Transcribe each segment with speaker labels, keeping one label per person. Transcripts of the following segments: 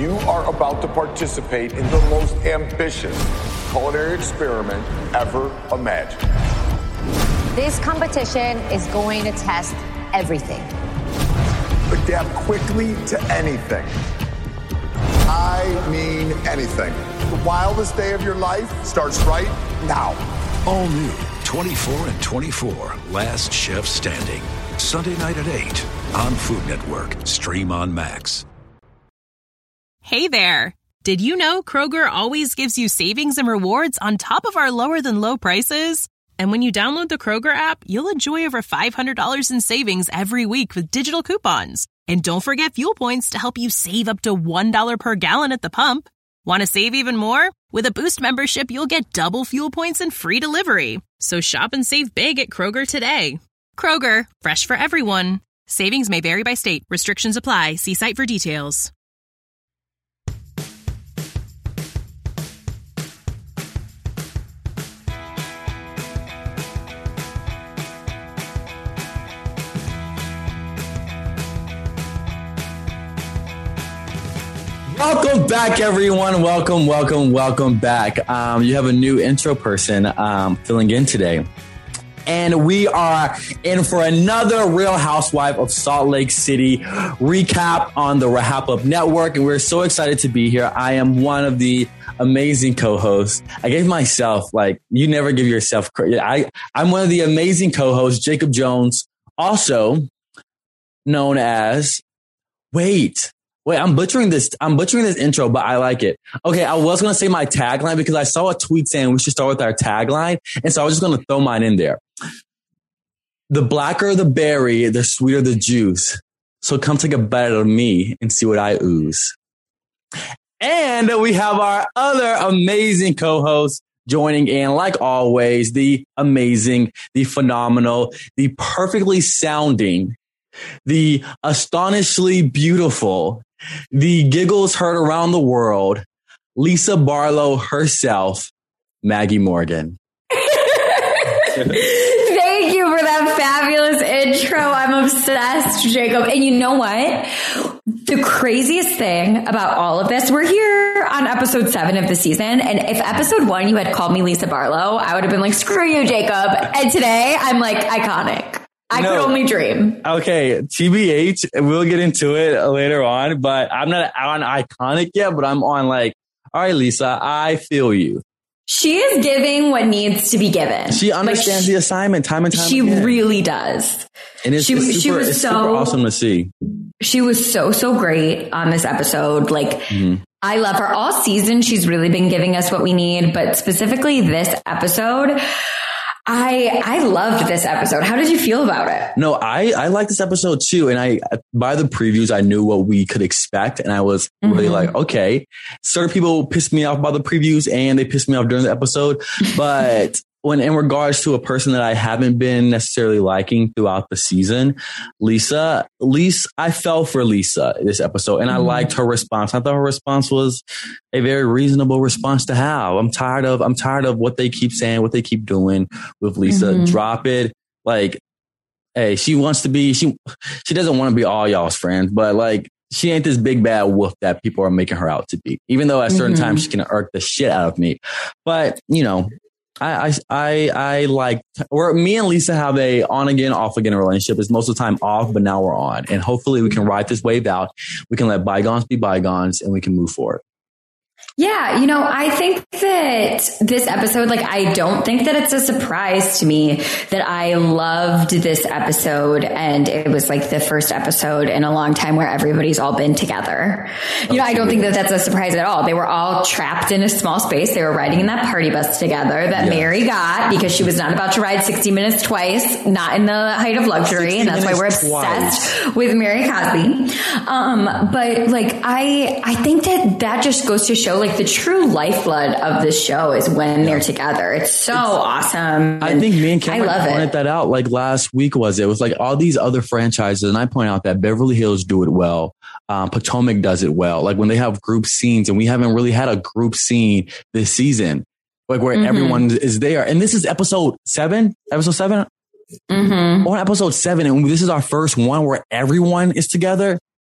Speaker 1: You are about to participate in the most ambitious culinary experiment ever imagined.
Speaker 2: This competition is going to test everything.
Speaker 1: Adapt quickly to anything. I mean anything. The wildest day of your life starts right now.
Speaker 3: All new 24 and 24, Last Chef Standing. Sunday night at 8 on Food Network. Stream on Max.
Speaker 4: Hey there. Did you know Kroger always gives you savings and rewards on top of our lower than low prices? And when you download the Kroger app, you'll enjoy over $500 in savings every week with digital coupons. And don't forget fuel points to help you save up to $1 per gallon at the pump. Want to save even more? With a Boost membership, you'll get double fuel points and free delivery. So shop and save big at Kroger today. Kroger, fresh for everyone. Savings may vary by state. Restrictions apply. See site for details.
Speaker 5: Welcome back, everyone. Welcome back. You have a new intro person filling in today. And we are in for another Real Housewife of Salt Lake City recap on the RHAP-Up Network. And we're so excited to be here. I am one of the amazing co-hosts. I gave myself, you never give yourself credit. I'm one of the amazing co-hosts, Jacob Jones, also known as... Wait, I'm butchering this intro, but I like it. Okay, I was going to say my tagline because I saw a tweet saying we should start with our tagline. And so I was just going to throw mine in there. The blacker the berry, the sweeter the juice. So come take a bite of me and see what I ooze. And we have our other amazing co-host joining in, like always, the amazing, the phenomenal, the perfectly sounding, the astonishingly beautiful, the giggles heard around the world, Lisa Barlow herself, Maggie Morgan.
Speaker 6: Thank you for that fabulous intro. I'm obsessed, Jacob. And you know what? The craziest thing about all of this, we're here on episode 7 of the season. And if episode 1, you had called me Lisa Barlow, I would have been like, screw you, Jacob. And today I'm like iconic. I could only dream.
Speaker 5: Okay, TBH, we'll get into it later on, but I'm not on iconic yet, but I'm on all right, Lisa, I feel you.
Speaker 6: She is giving what needs to be given.
Speaker 5: She understands the assignment time and time
Speaker 6: she
Speaker 5: again.
Speaker 6: She really does.
Speaker 5: And it's super awesome to see.
Speaker 6: She was so great on this episode. I love her all season. She's really been giving us what we need, but specifically this episode, I loved this episode. How did you feel about it?
Speaker 5: No, I like this episode too. And by the previews, I knew what we could expect. And I was really okay. Certain people pissed me off by the previews and they pissed me off during the episode. But when in regards to a person that I haven't been necessarily liking throughout the season, Lisa, I fell for Lisa this episode and I liked her response. I thought her response was a very reasonable response to have. I'm tired of what they keep saying, what they keep doing with Lisa. Drop it. Hey, she wants to be, she doesn't want to be all y'all's friends, but she ain't this big bad wolf that people are making her out to be, even though at certain times she can irk the shit out of me. But, I like, me and Lisa have a on again, off again relationship. It's most of the time off, but now we're on. And hopefully we can ride this wave out. We can let bygones be bygones and we can move forward.
Speaker 6: Yeah, I think that this episode, I don't think that it's a surprise to me that I loved this episode. And it was the first episode in a long time where everybody's all been together. I don't think that that's a surprise at all. They were all trapped in a small space. They were riding in that party bus together that Mary got because she was not about to ride 60 Minutes twice, not in the height of luxury. And that's why we're obsessed with Mary Cosby. But I think that just goes to show the true lifeblood of this show is when they're together. It's so awesome.
Speaker 5: I think me and Cameron pointed that out last week. It was all these other franchises. And I point out that Beverly Hills do it well. Potomac does it well. When they have group scenes, and we haven't really had a group scene this season, where everyone is there. And this is episode 7. We're on episode 7. And this is our first one where everyone is together.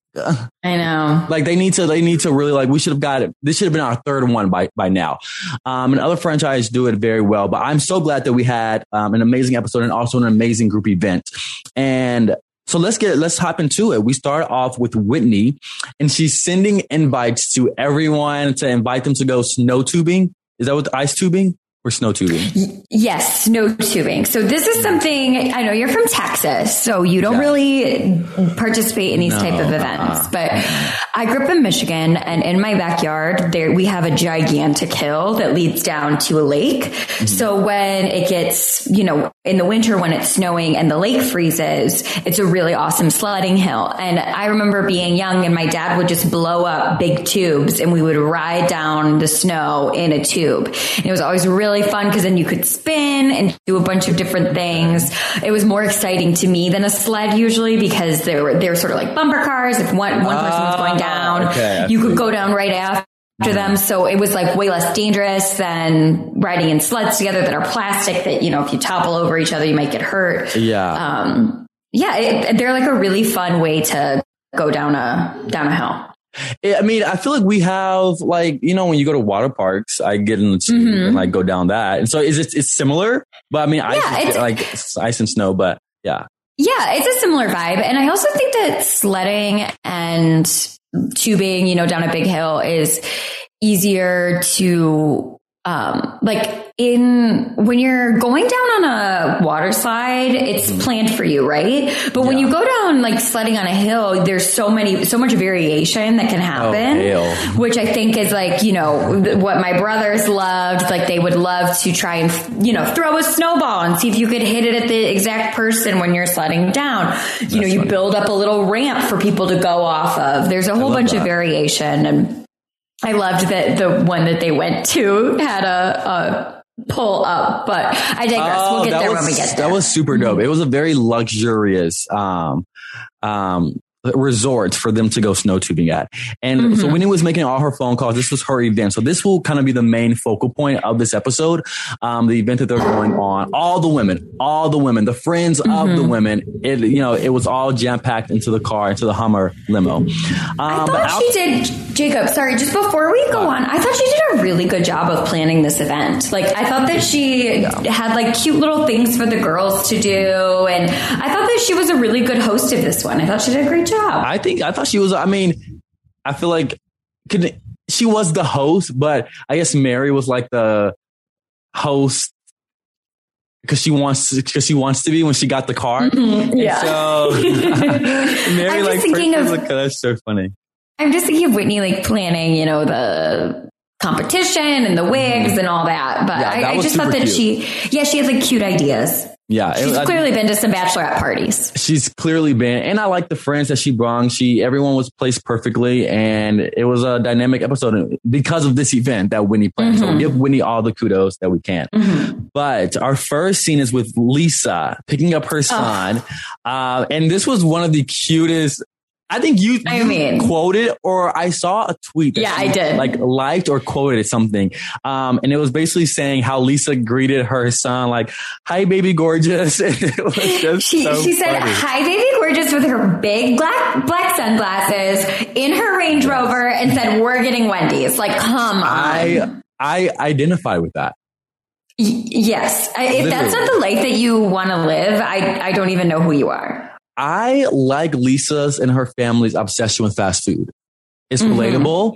Speaker 6: I know.
Speaker 5: Like they need to really like, we should have got it. This should have been our third one by now. And other franchises do it very well, but I'm so glad that we had an amazing episode and also an amazing group event. And so let's hop into it. We start off with Whitney, and she's sending invites to everyone to invite them to go snow tubing. Is that what ice tubing? Or snow tubing?
Speaker 6: Yes, snow tubing. So this is something, I know you're from Texas, so you don't really participate in these type of events. But I grew up in Michigan, and in my backyard, we have a gigantic hill that leads down to a lake. Mm-hmm. So when it gets, in the winter when it's snowing and the lake freezes, it's a really awesome sledding hill. And I remember being young, and my dad would just blow up big tubes, and we would ride down the snow in a tube. And it was always really fun because then you could spin and do a bunch of different things. It was more exciting to me than a sled usually because they were sort of like bumper cars. If one person was going down, you could go down right after them. So it was like way less dangerous than riding in sleds together that are plastic that, if you topple over each other, you might get hurt.
Speaker 5: Yeah.
Speaker 6: They're like a really fun way to go down a hill.
Speaker 5: I mean, I feel like we have when you go to water parks, I get in the tube and go down that. And so it's similar, but I mean, it's ice and snow, but yeah.
Speaker 6: Yeah, it's a similar vibe. And I also think that sledding and tubing, down a big hill is easier to, when you're going down on a water slide, it's planned for you, right? But when you go down sledding on a hill, there's so much variation that can happen, which I think is what my brothers loved. Like they would love to try and, throw a snowball and see if you could hit it at the exact person when you're sledding down. You build up a little ramp for people to go off of. There's a whole bunch of variation, and I loved that the one that they went to had a pull up, but I digress. We'll get there when we get there.
Speaker 5: That was super dope. It was a very luxurious resort for them to go snow tubing at. And so Winnie was making all her phone calls. This was her event. So this will kind of be the main focal point of this episode. The event that they're going on, all the women, the friends of the women, it was all jam packed into the car, into the Hummer limo.
Speaker 6: I thought she did, Jacob, sorry, just before we go on, I thought she did a really good job of planning this event. I thought that she had cute little things for the girls to do. And I thought that she was a really good host of this one. I thought she did a great job.
Speaker 5: I thought she was, I feel like she was the host, but I guess Mary was the host because she wants to be when she got the car.
Speaker 6: Yeah.
Speaker 5: So Mary that's so funny.
Speaker 6: I'm just thinking of Whitney planning, the competition and the wigs and all that. But I just thought that cute. she had cute ideas.
Speaker 5: Yeah.
Speaker 6: She's clearly been to some bachelorette parties.
Speaker 5: She's clearly been. And I like the friends that she brought. Everyone was placed perfectly. And it was a dynamic episode because of this event that Whitney planned. So we'll give Whitney all the kudos that we can. But our first scene is with Lisa picking up her son. And this was one of the cutest. I think you quoted, or I saw a tweet that
Speaker 6: I did.
Speaker 5: Liked or quoted something. And it was basically saying how Lisa greeted her son "Hi, baby gorgeous." And it was just
Speaker 6: she said, "Hi, baby gorgeous," with her big black sunglasses in her Range Rover, and said, "We're getting Wendy's." Come on.
Speaker 5: I identify with that.
Speaker 6: Yes. If that's not the life that you want to live, I don't even know who you are.
Speaker 5: I like Lisa's and her family's obsession with fast food. It's relatable.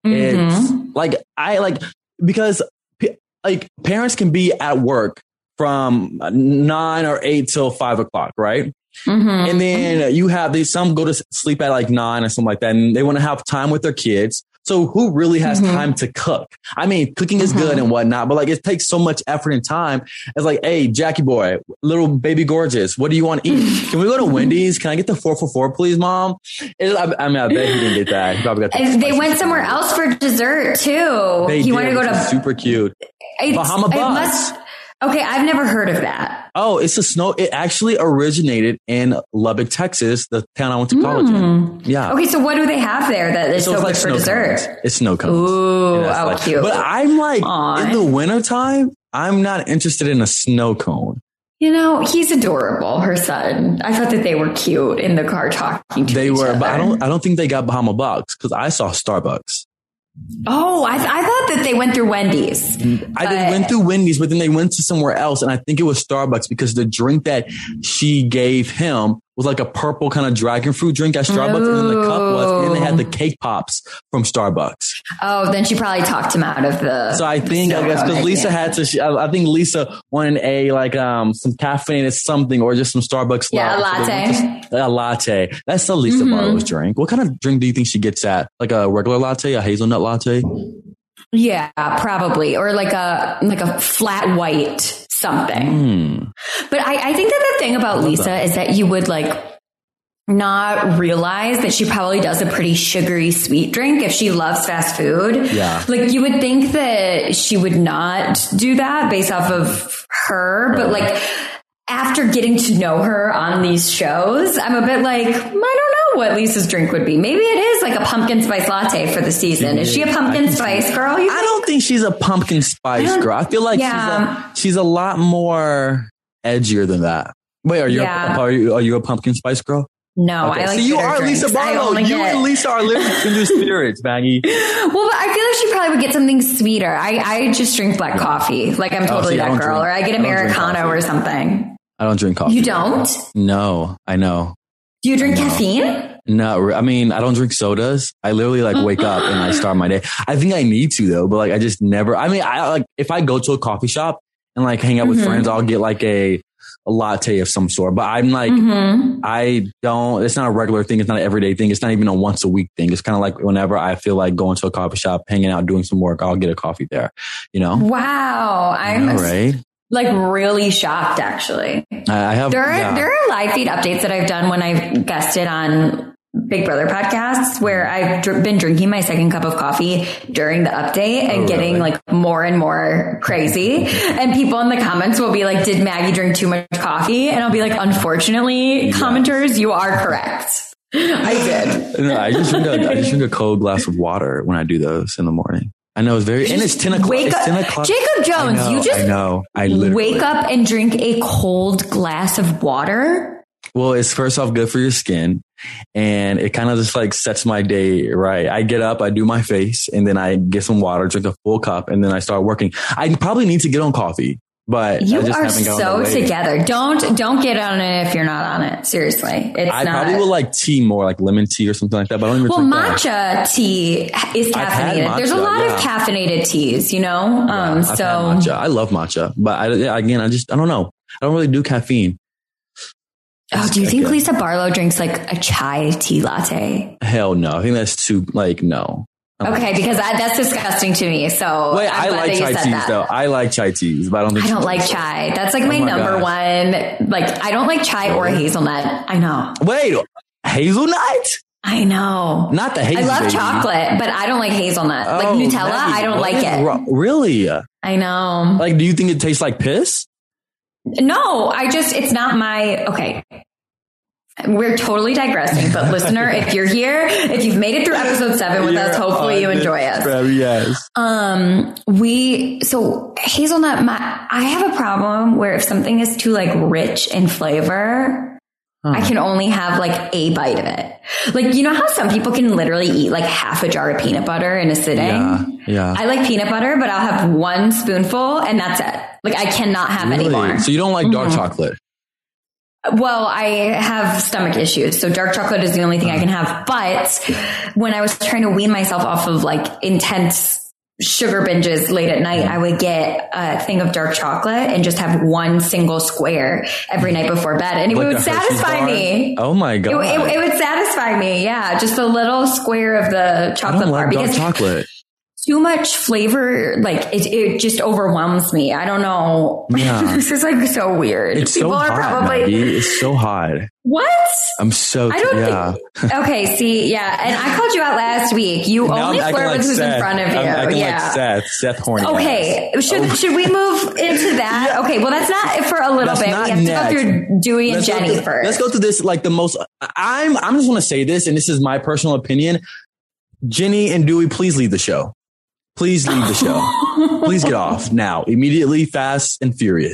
Speaker 5: It's because parents can be at work from 9 or 8 till 5 o'clock, right? And then you have some go to sleep at 9 or something like that, and they want to have time with their kids. So who really has time to cook? I mean, cooking is good and whatnot, but it takes so much effort and time. It's hey, Jackie boy, little baby gorgeous, what do you want to eat? Can we go to Wendy's? Can I get the 4 for $4, please, Mom? I bet he didn't get that. He probably got
Speaker 6: they went somewhere else for dessert too.
Speaker 5: He wanted to go to super cute Bahama Buns.
Speaker 6: Okay, I've never heard of that.
Speaker 5: Oh, it actually originated in Lubbock, Texas, the town I went to college in. Yeah.
Speaker 6: Okay, so what do they have there that is so good for dessert?
Speaker 5: Cones. It's snow cones.
Speaker 6: Ooh, cute.
Speaker 5: But I'm in the wintertime, I'm not interested in a snow cone.
Speaker 6: You know, he's adorable, her son. I thought that they were cute in the car talking to each other.
Speaker 5: But I don't think they got Bahama Bucks because I saw Starbucks.
Speaker 6: Oh, I thought that they went through Wendy's.
Speaker 5: They went through Wendy's, but then they went to somewhere else. And I think it was Starbucks because the drink that she gave him was like a purple kind of dragon fruit drink at Starbucks. And then the cup was, and they had the cake pops from Starbucks.
Speaker 6: Oh, then she probably talked him out of the.
Speaker 5: So I think, I guess, because Lisa had to, I think Lisa wanted some caffeinated something or just some Starbucks.
Speaker 6: Yeah, a latte.
Speaker 5: A latte. That's the Lisa Barlow's drink. What kind of drink do you think she gets at? Like a regular latte, a hazelnut latte?
Speaker 6: Yeah, probably. Or like a flat white something. But I think that the thing about Lisa is that you would not realize that she probably does a pretty sugary sweet drink if she loves fast food.
Speaker 5: Yeah.
Speaker 6: Like you would think that she would not do that based off of her, but after getting to know her on these shows, I'm a bit I don't know what Lisa's drink would be. Maybe it is like a pumpkin spice latte for the season. Is she a pumpkin spice girl?
Speaker 5: I don't think she's a pumpkin spice girl. I feel like she's a lot more edgier than that. Wait, are you a pumpkin spice girl?
Speaker 6: No,
Speaker 5: okay.
Speaker 6: I like.
Speaker 5: So you are Lisa Barlow. You and Lisa are living kindred spirits, Maggie.
Speaker 6: Well, but I feel like she probably would get something sweeter. I just drink black coffee. Like I'm totally that girl. Or I get Americano or something.
Speaker 5: I don't drink coffee.
Speaker 6: You don't?
Speaker 5: No, I know.
Speaker 6: Do you drink caffeine?
Speaker 5: No, I mean, I don't drink sodas. I literally wake up and I start my day. I think I need to though, but I just never, I mean, if I go to a coffee shop and hang out with friends, I'll get a latte of some sort, but I'm I don't, it's not a regular thing. It's not an everyday thing. It's not even a once a week thing. It's kind of whenever I feel like going to a coffee shop, hanging out, doing some work, I'll get a coffee there,
Speaker 6: Wow. I'm
Speaker 5: right.
Speaker 6: Really shocked, actually.
Speaker 5: I have.
Speaker 6: There are live feed updates that I've done when I've guested on Big Brother podcasts where I've been drinking my second cup of coffee during the update and getting more and more crazy. And people in the comments will be like, "Did Maggie drink too much coffee?" And I'll be like, "Unfortunately, commenters, you are correct. I did."
Speaker 5: No, I just drink a cold glass of water when I do those in the morning. I know and it's 10 o'clock.
Speaker 6: Wake up,
Speaker 5: 10 o'clock.
Speaker 6: Jacob Jones,
Speaker 5: I know. I literally
Speaker 6: wake up and drink a cold glass of water.
Speaker 5: Well, it's first off good for your skin, and it kind of just sets my day right. I get up, I do my face, and then I get some water, drink a full cup, and then I start working. I probably need to get on coffee, but
Speaker 6: you
Speaker 5: I just
Speaker 6: are
Speaker 5: haven't gotten
Speaker 6: so together. Don't get on it if you're not on it. Seriously,
Speaker 5: I probably will like tea more, like lemon tea or something like that. But I don't even drink
Speaker 6: matcha tea is caffeinated.
Speaker 5: Matcha,
Speaker 6: there's a lot of caffeinated teas,
Speaker 5: I've had matcha. I love matcha, but I don't know. I don't really do caffeine.
Speaker 6: Oh, do you think Lisa Barlow drinks a chai tea latte?
Speaker 5: Hell no. I think that's too no.
Speaker 6: Okay, because that's disgusting to me. So
Speaker 5: wait, I like chai teas though. I like chai teas, but I don't like chai.
Speaker 6: That's my number one. I don't like chai or hazelnut. I know.
Speaker 5: Wait, hazelnut?
Speaker 6: I know.
Speaker 5: Not the hazelnut.
Speaker 6: I love chocolate, but I don't like hazelnut. Nutella, I don't like it.
Speaker 5: Really?
Speaker 6: I know.
Speaker 5: Do you think it tastes like piss?
Speaker 6: No, it's not my, okay. We're totally digressing, but listener, if you're here, if you've made it through episode 7 with us, hopefully you enjoy us.
Speaker 5: Yes.
Speaker 6: So hazelnut, I have a problem where if something is too rich in flavor, I can only have a bite of it. You know how some people can literally eat half a jar of peanut butter in a sitting?
Speaker 5: Yeah.
Speaker 6: I like peanut butter, but I'll have one spoonful and that's it. I cannot have any more.
Speaker 5: So you don't like dark chocolate?
Speaker 6: Well, I have stomach issues, so dark chocolate is the only thing I can have. But when I was trying to wean myself off of intense sugar binges late at night, I would get a thing of dark chocolate and just have one single square every night before bed. And it would satisfy me.
Speaker 5: Oh my God.
Speaker 6: It would satisfy me. Yeah. Just a little square of the chocolate bar.
Speaker 5: Dark chocolate.
Speaker 6: Too much flavor, it just overwhelms me. I don't know.
Speaker 5: Yeah.
Speaker 6: This is so weird.
Speaker 5: It's People so hot, probably Maggie. It's so hot.
Speaker 6: What?
Speaker 5: I'm so
Speaker 6: Okay, see, yeah. And I called you out last week. You only flirt with who's in front of you.
Speaker 5: I'm acting Seth horny.
Speaker 6: Okay. Should we move into that? Yeah. Okay, well that's not for a little bit. We have to go through Dewey and Jenny first.
Speaker 5: Let's go through this the most I'm just want to say this, and this is my personal opinion. Jenny and Dewey, please leave the show. Please leave the show. Please get off now. Immediately, fast and furious.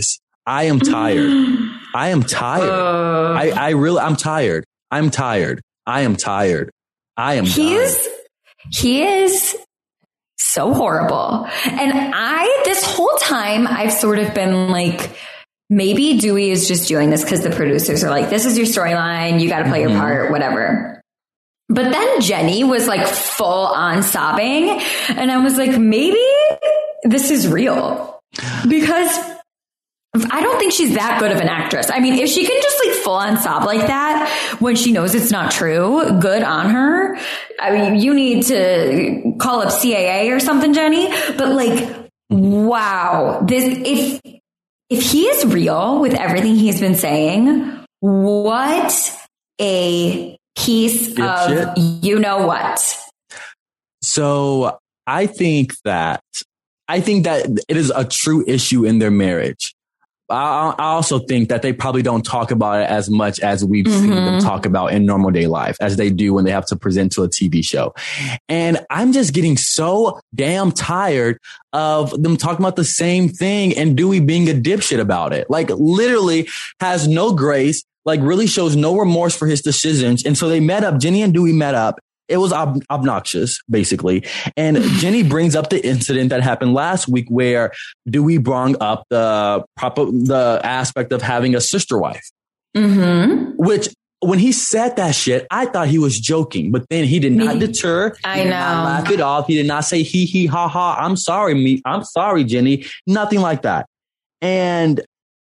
Speaker 5: I am tired. I am tired. I'm tired. I'm tired. I am tired. I am tired.
Speaker 6: He is so horrible. And this whole time, I've sort of been like, maybe Dewey is just doing this because the producers are like, this is your storyline. You got to play your part, whatever. But then Jenny was like full on sobbing. And I was like, maybe this is real, because I don't think she's that good of an actress. I mean, if she can just like full on sob like that when she knows it's not true, good on her. I mean, you need to call up CAA or something, Jenny. But like, wow, if he is real with everything he's been saying, what a piece of you know what.
Speaker 5: So I think that it is a true issue in their marriage. I also think that they probably don't talk about it as much as we've seen them talk about in normal day life, as they do when they have to present to a TV show. And I'm just getting so damn tired of them talking about the same thing and Dewey being a dipshit about it. Like, literally has no grace, like really shows no remorse for his decisions. And so they met up, Jenny and Dewey met up. It was obnoxious, basically. And Jenny brings up the incident that happened last week where Dewey brought up the aspect of having a sister wife, which when he said that shit, I thought he was joking, but then he did not deter.
Speaker 6: I know.
Speaker 5: Not laugh it off. He did not say hee hee ha ha. I'm sorry, Jenny. Nothing like that. And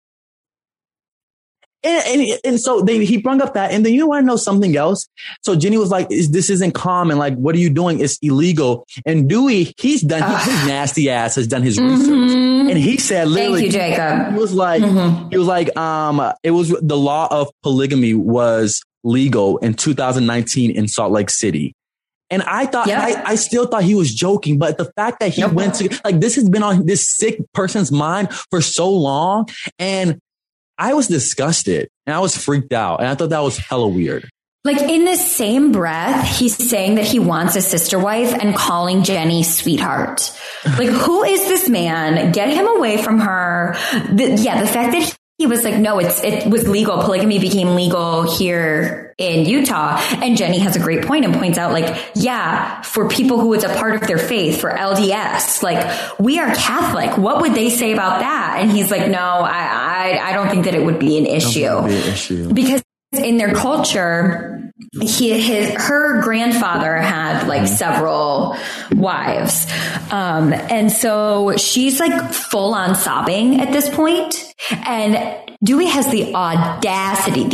Speaker 5: so he brought up that, and then you want to know something else. So Jenny was like, "This isn't common. Like, what are you doing? It's illegal." And Dewey, his nasty ass has done his research, and he said, "Literally,
Speaker 6: thank you, Jacob."
Speaker 5: He was like, it was the law of polygamy was legal in 2019 in Salt Lake City." And I thought, I still thought he was joking, but the fact that he went to, like, this has been on this sick person's mind for so long, and I was disgusted and I was freaked out, and I thought that was hella weird.
Speaker 6: Like, in the same breath, he's saying that he wants a sister wife and calling Jenny sweetheart. Like, who is this man? Get him away from her. The fact that he was like, no, it was legal. Polygamy became legal here in Utah. And Jenny has a great point and points out, like, yeah, for people who it's a part of their faith, for LDS, like, we are Catholic. What would they say about that? And he's like, no, I don't think that it would be an issue. Because in their culture, her grandfather had like several wives. And so she's like full on sobbing at this point. And Dewey has the audacity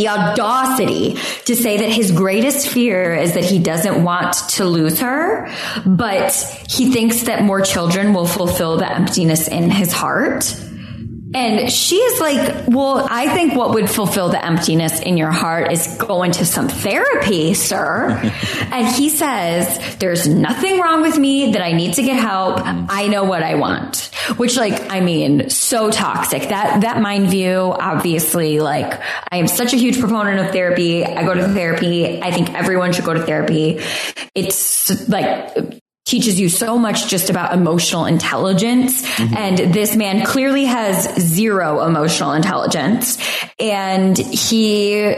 Speaker 6: to say that his greatest fear is that he doesn't want to lose her, but he thinks that more children will fulfill the emptiness in his heart. And she is like, well, I think what would fulfill the emptiness in your heart is going to some therapy, sir. And he says, there's nothing wrong with me, that I need to get help. I know what I want. Which, like, I mean, so toxic. That mind view, obviously, like, I am such a huge proponent of therapy. I go to therapy. I think everyone should go to therapy. It's like, teaches you so much just about emotional intelligence. And this man clearly has zero emotional intelligence. And he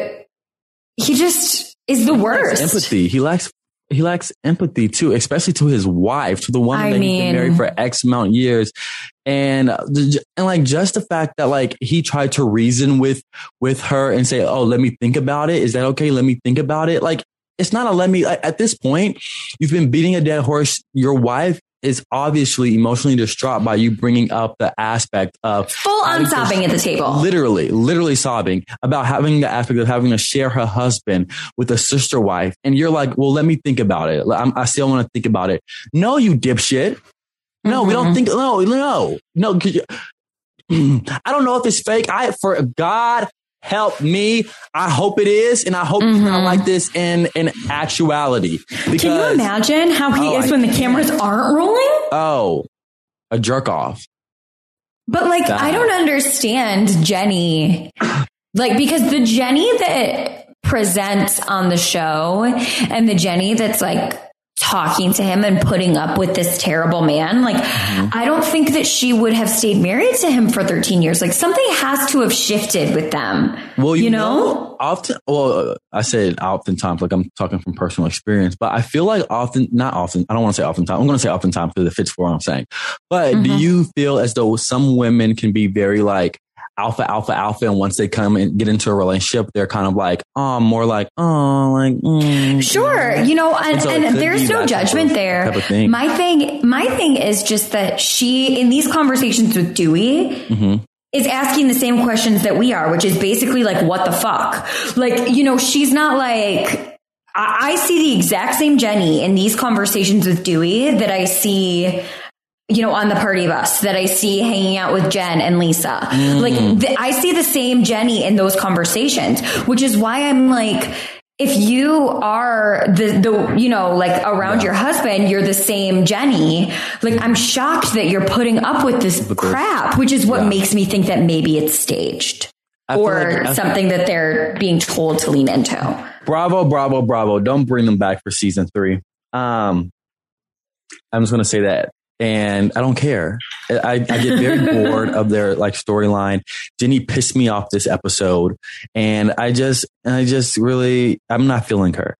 Speaker 6: just is the worst.
Speaker 5: Empathy. He lacks empathy too, especially to his wife, to the woman that he's been married for X amount of years. And like, just the fact that, like, he tried to reason with her and say, oh, let me think about it. Is that okay? Let me think about it. Like, it's not a let me. At this point, you've been beating a dead horse. Your wife is obviously emotionally distraught by you bringing up the aspect of
Speaker 6: full on sobbing at the table,
Speaker 5: literally sobbing about having the aspect of having to share her husband with a sister wife. And you're like, well, let me think about it. I still want to think about it. No, you dipshit. No, we don't think. No. I don't know if it's fake. For God help me. I hope it is. And I hope it's not like this in actuality. Because,
Speaker 6: can you imagine how he is when the cameras aren't rolling?
Speaker 5: Oh, a jerk off.
Speaker 6: But like, I don't understand Jenny. Like, because the Jenny that presents on the show and the Jenny that's like talking to him and putting up with this terrible man. Like, I don't think that she would have stayed married to him for 13 years. Like, something has to have shifted with them.
Speaker 5: Well, you know, I said oftentimes, like I'm talking from personal experience, but I feel like not often, I don't want to say oftentimes. I'm going to say oftentimes because it fits for what I'm saying. But do you feel as though some women can be very like alpha, and once they come and get into a relationship, they're kind of like, more like,
Speaker 6: Sure. You know, and there's no judgment there. My thing is just that she, in these conversations with Dewey, is asking the same questions that we are, which is basically like, what the fuck? Like, you know, she's not like, I see the exact same Jenny in these conversations with Dewey that I see, you know, on the party bus, that I see hanging out with Jen and Lisa. Like, I see the same Jenny in those conversations, which is why I'm like, if you are the you know, like around your husband, you're the same Jenny. Like, I'm shocked that you're putting up with this crap, which is what makes me think that maybe it's staged or something that they're being told to lean into.
Speaker 5: Bravo. Don't bring them back for season 3. I'm just going to say that. And I don't care. I get very bored of their like storyline. Jenny pissed me off this episode. And I just really, I'm not feeling her.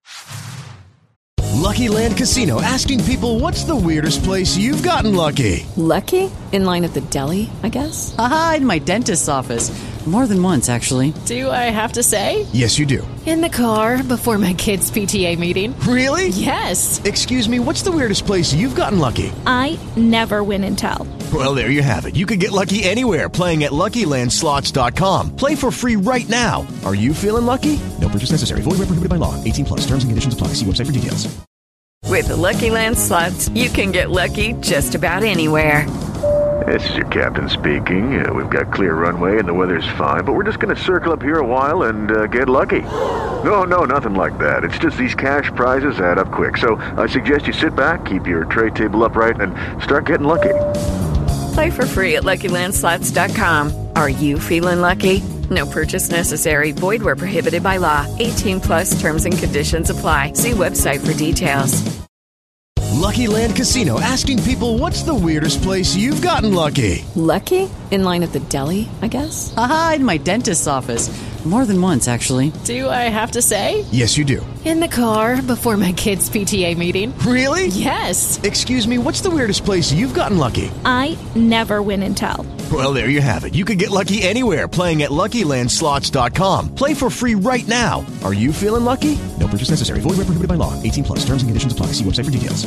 Speaker 7: Lucky Land Casino, asking people, what's the weirdest place you've gotten lucky?
Speaker 8: Lucky? In line at the deli, I guess?
Speaker 9: Aha, in my dentist's office. More than once, actually.
Speaker 8: Do I have to say?
Speaker 7: Yes, you do.
Speaker 8: In the car before my kids' PTA meeting.
Speaker 7: Really?
Speaker 8: Yes.
Speaker 7: Excuse me, what's the weirdest place you've gotten lucky?
Speaker 10: I never win and tell.
Speaker 7: Well, there you have it. You can get lucky anywhere, playing at LuckyLandSlots.com. Play for free right now. Are you feeling lucky? No purchase necessary. Void where prohibited by law. 18+. Terms and conditions apply. See website for details.
Speaker 11: With the Lucky Land Slots, you can get lucky just about anywhere.
Speaker 12: This is your captain speaking. We've got clear runway and the weather's fine, but we're just going to circle up here a while and get lucky. No, nothing like that. It's just these cash prizes add up quick. So I suggest you sit back, keep your tray table upright, and start getting lucky.
Speaker 11: Play for free at LuckyLandSlots.com. Are you feeling lucky? No purchase necessary. Void where prohibited by law. 18+ terms and conditions apply. See website for details.
Speaker 7: Lucky Land Casino, asking people, what's the weirdest place you've gotten lucky?
Speaker 8: Lucky? In line at the deli, I guess?
Speaker 9: Aha, in my dentist's office. More than once, actually.
Speaker 8: Do I have to say?
Speaker 7: Yes, you do.
Speaker 8: In the car before my kids' PTA meeting.
Speaker 7: Really?
Speaker 8: Yes.
Speaker 7: Excuse me, what's the weirdest place you've gotten lucky?
Speaker 10: I never win and tell.
Speaker 7: Well, there you have it. You can get lucky anywhere, playing at LuckyLandSlots.com. Play for free right now. Are you feeling lucky? No purchase necessary. Void where prohibited by law. 18+. Terms and conditions apply. See website for details.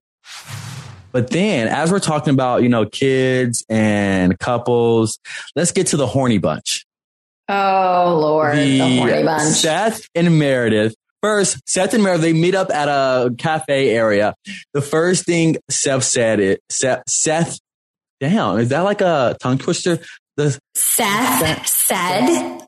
Speaker 5: But then, as we're talking about, you know, kids and couples, let's get to the horny bunch.
Speaker 6: Oh, Lord, the horny bunch.
Speaker 5: Seth and Meredith. First, Seth and Meredith, they meet up at a cafe area. The first thing Seth said, Seth, damn, is that like a tongue twister?
Speaker 6: Seth said.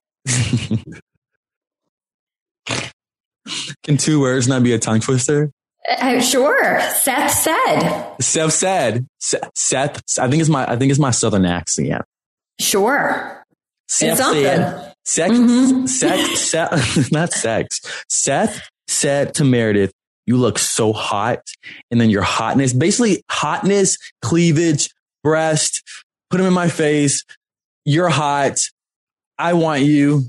Speaker 5: Can 2 words not be a tongue twister?
Speaker 6: Sure. Seth said.
Speaker 5: Seth said. Seth. I think it's my southern accent. Yeah.
Speaker 6: Sure.
Speaker 5: Seth said. Not sex. Seth said to Meredith, "You look so hot," and then your hotness, basically hotness, cleavage, breast. Put them in my face. You're hot. I want you.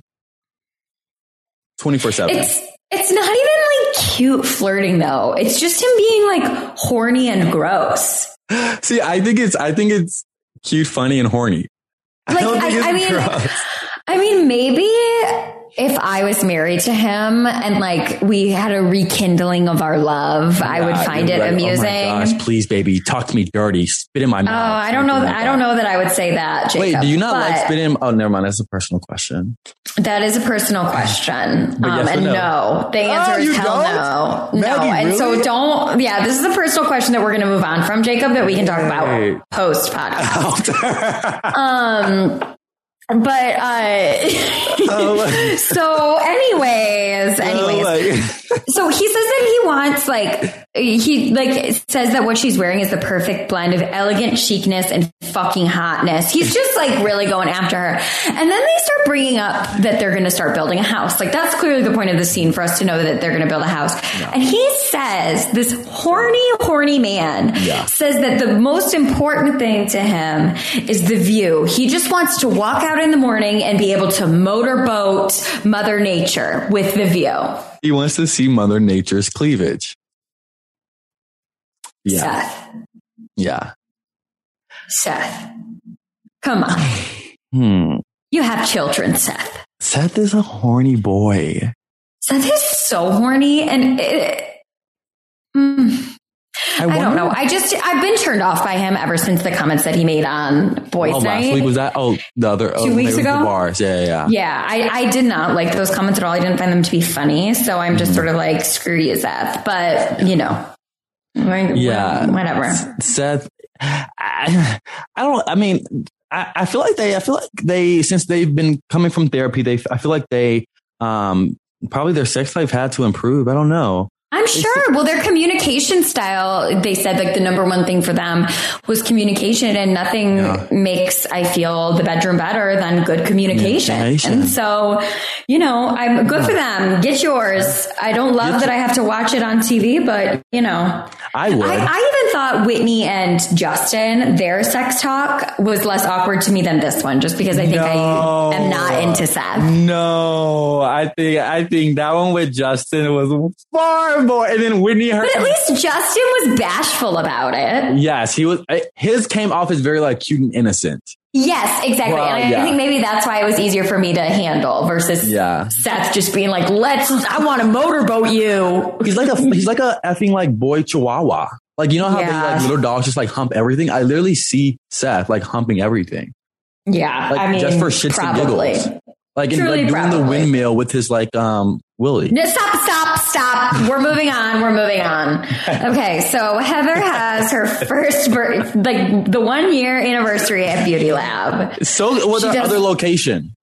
Speaker 5: 24/7.
Speaker 6: It's not even like cute flirting though. It's just him being like horny and gross.
Speaker 5: See, I think it's cute, funny, and horny.
Speaker 6: Like, I mean, maybe if I was married to him and like we had a rekindling of our love, I would find it amusing.
Speaker 5: Oh my gosh, please, baby, talk to me dirty, spit in my mouth.
Speaker 6: Oh, I don't know that I would say that, Jacob.
Speaker 5: Wait, do you not like spit in? Oh, never mind. That's a personal question.
Speaker 6: That is a personal question. And no, the answer is hell no.
Speaker 5: Maggie,
Speaker 6: no. And
Speaker 5: really?
Speaker 6: so don't, this is a personal question that we're going to move on from, Jacob, that we can talk about post podcast. But so anyways, so he says that he wants he says that what she's wearing is the perfect blend of elegant chicness and fucking hotness. He's just really going after her. And then they start bringing up that they're going to start building a house. That's clearly the point of the scene for us to know that they're going to build a house. Yeah. And he says, this horny man says that the most important thing to him is the view. He just wants to walk out in the morning and be able to motorboat Mother Nature with the view.
Speaker 5: He wants to see Mother Nature's cleavage. Yeah.
Speaker 6: Seth.
Speaker 5: Yeah.
Speaker 6: Seth. Come on. You have children, Seth.
Speaker 5: Seth is a horny boy.
Speaker 6: Seth is so horny, and I don't know. I've been turned off by him ever since the comments that he made on Boys Night.
Speaker 5: Last week was that? The other
Speaker 6: 2 weeks ago.
Speaker 5: The bars. Yeah.
Speaker 6: Yeah, I did not like those comments at all. I didn't find them to be funny, so I'm just sort of screw you, Seth. But whatever.
Speaker 5: Seth, I feel like they since they've been coming from therapy, I feel like they probably their sex life had to improve. I don't know.
Speaker 6: I'm sure. Well, their communication style, they said the number one thing for them was communication, and nothing makes, I feel, the bedroom better than good communication. And so, I'm good for them. Get yours. I don't love that I have to watch it on TV, but
Speaker 5: I would.
Speaker 6: I even thought Whitney and Justin, their sex talk was less awkward to me than this one, just because I think I am not into Seth.
Speaker 5: No, I think that one with Justin was far more. And then Whitney,
Speaker 6: but at least Justin was bashful about it.
Speaker 5: Yes, he was. His came off as very cute and innocent.
Speaker 6: Yes, exactly. Well, and I think maybe that's why it was easier for me to handle versus Seth just being I want to motorboat you.
Speaker 5: He's like a effing boy chihuahua. How they little dogs just hump everything. I literally see Seth humping everything.
Speaker 6: Yeah,
Speaker 5: just for shits and giggles. Doing the windmill with his Willie.
Speaker 6: No, stop. We're moving on. Okay, so Heather has her first the 1 year anniversary at Beauty Lab.
Speaker 5: So what's their other location?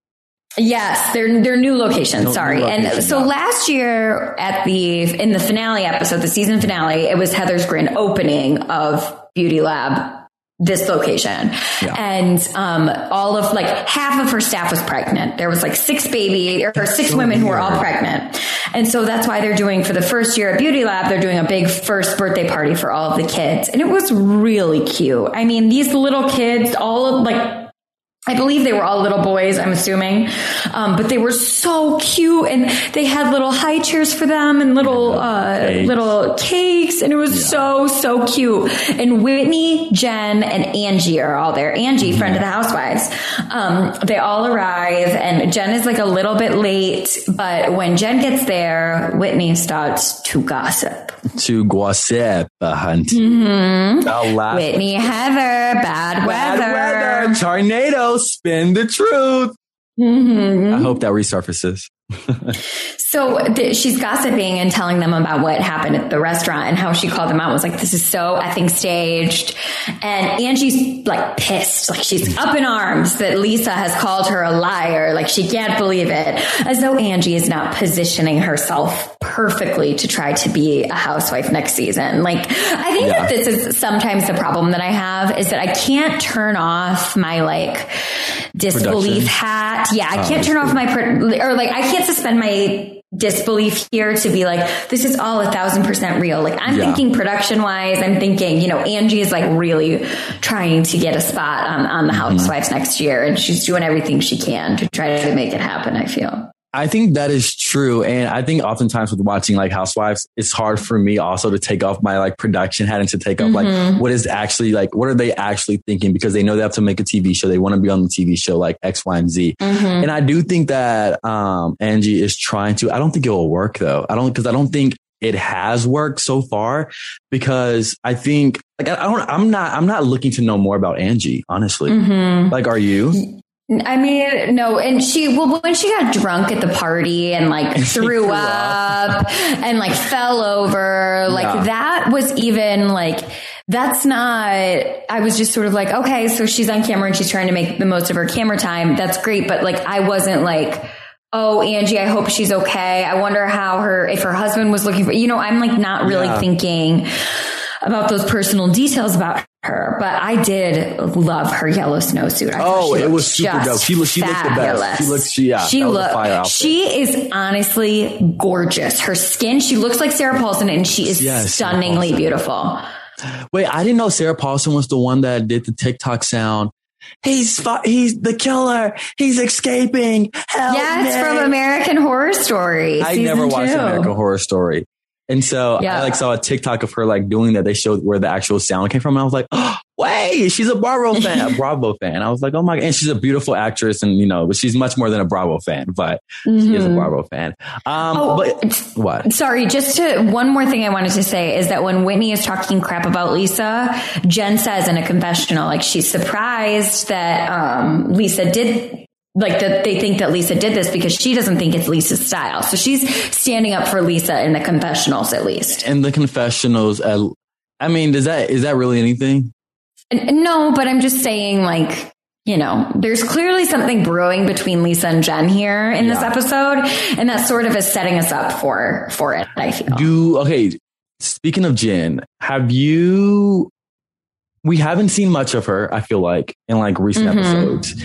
Speaker 6: Yes, their new location. Sorry. And so last year in the finale episode, the season finale, it was Heather's grand opening of Beauty Lab. This location. Yeah. And all of half of her staff was pregnant. There was 6 women who were all pregnant. And so that's why they're doing, for the first year at Beauty Lab, they're doing a big first birthday party for all of the kids. And it was really cute. I mean, these little kids, all of I believe they were all little boys, I'm assuming. But they were so cute, and they had little high chairs for them and little cakes. And it was so cute. And Whitney, Jen, and Angie are all there. Angie, friend of the Housewives. They all arrive, and Jen is a little bit late. But when Jen gets there, Whitney starts to gossip.
Speaker 5: Hunt.
Speaker 6: Mm-hmm. Whitney, Heather, bad weather.
Speaker 5: Tornado, spin the truth.
Speaker 6: Mm-hmm.
Speaker 5: I hope that resurfaces.
Speaker 6: So she's gossiping and telling them about what happened at the restaurant and how she called them out. Was this is so effing staged. And Angie's pissed. She's up in arms that Lisa has called her a liar. She can't believe it. As though Angie is not positioning herself perfectly to try to be a housewife next season. I think that this is sometimes the problem that I have, is that I can't turn off my disbelief hat. Yeah, I can't turn off my I can't suspend my disbelief here to be this is all 1,000% real. I'm thinking production wise, I'm thinking, Angie is really trying to get a spot on the Housewives next year, and she's doing everything she can to try to make it happen, I feel.
Speaker 5: I think that is true. And I think oftentimes with watching Housewives, it's hard for me also to take off my production hat and to take off what is actually what are they actually thinking? Because they know they have to make a TV show. They want to be on the TV show X, Y, and Z. Mm-hmm. And I do think that Angie is trying to. I don't think it will work though. I don't think it has worked so far, because I think I'm not looking to know more about Angie, honestly.
Speaker 6: Mm-hmm.
Speaker 5: Are you?
Speaker 6: I mean, no. And when she got drunk at the party and like threw up and like fell over, like that was even like, that's not, I was just sort of like, okay, so she's on camera and she's trying to make the most of her camera time. That's great. But like, I wasn't like, oh, Angie, I hope she's okay. I wonder if her husband was looking for, I'm like not really thinking about those personal details about her, but I did love her yellow snowsuit.
Speaker 5: It was super dope. She looked the best. She
Speaker 6: is honestly gorgeous. Her skin, she looks like Sarah Paulson, and she is stunningly beautiful.
Speaker 5: Wait, I didn't know Sarah Paulson was the one that did the TikTok sound. He's the killer. He's escaping. Help me.
Speaker 6: From American Horror Story.
Speaker 5: I never watched American Horror Story. And so I saw a TikTok of her like doing that. They showed where the actual sound came from. And I was like, oh, wait, she's a Bravo fan. I was like, oh my God. And she's a beautiful actress. And, but she's much more than a Bravo fan, but she is a Bravo fan. But what?
Speaker 6: Sorry, one more thing I wanted to say is that when Whitney is talking crap about Lisa, Jen says in a confessional, like she's surprised that Lisa did. Like that they think that Lisa did this because she doesn't think it's Lisa's style. So she's standing up for Lisa in the confessionals, at least.
Speaker 5: In the confessionals, I mean, is that really anything?
Speaker 6: No, but I'm just saying, like, there's clearly something brewing between Lisa and Jen here in this episode, and that sort of is setting us up for it, I feel.
Speaker 5: Speaking of Jen, we haven't seen much of her, I feel like, in like recent episodes.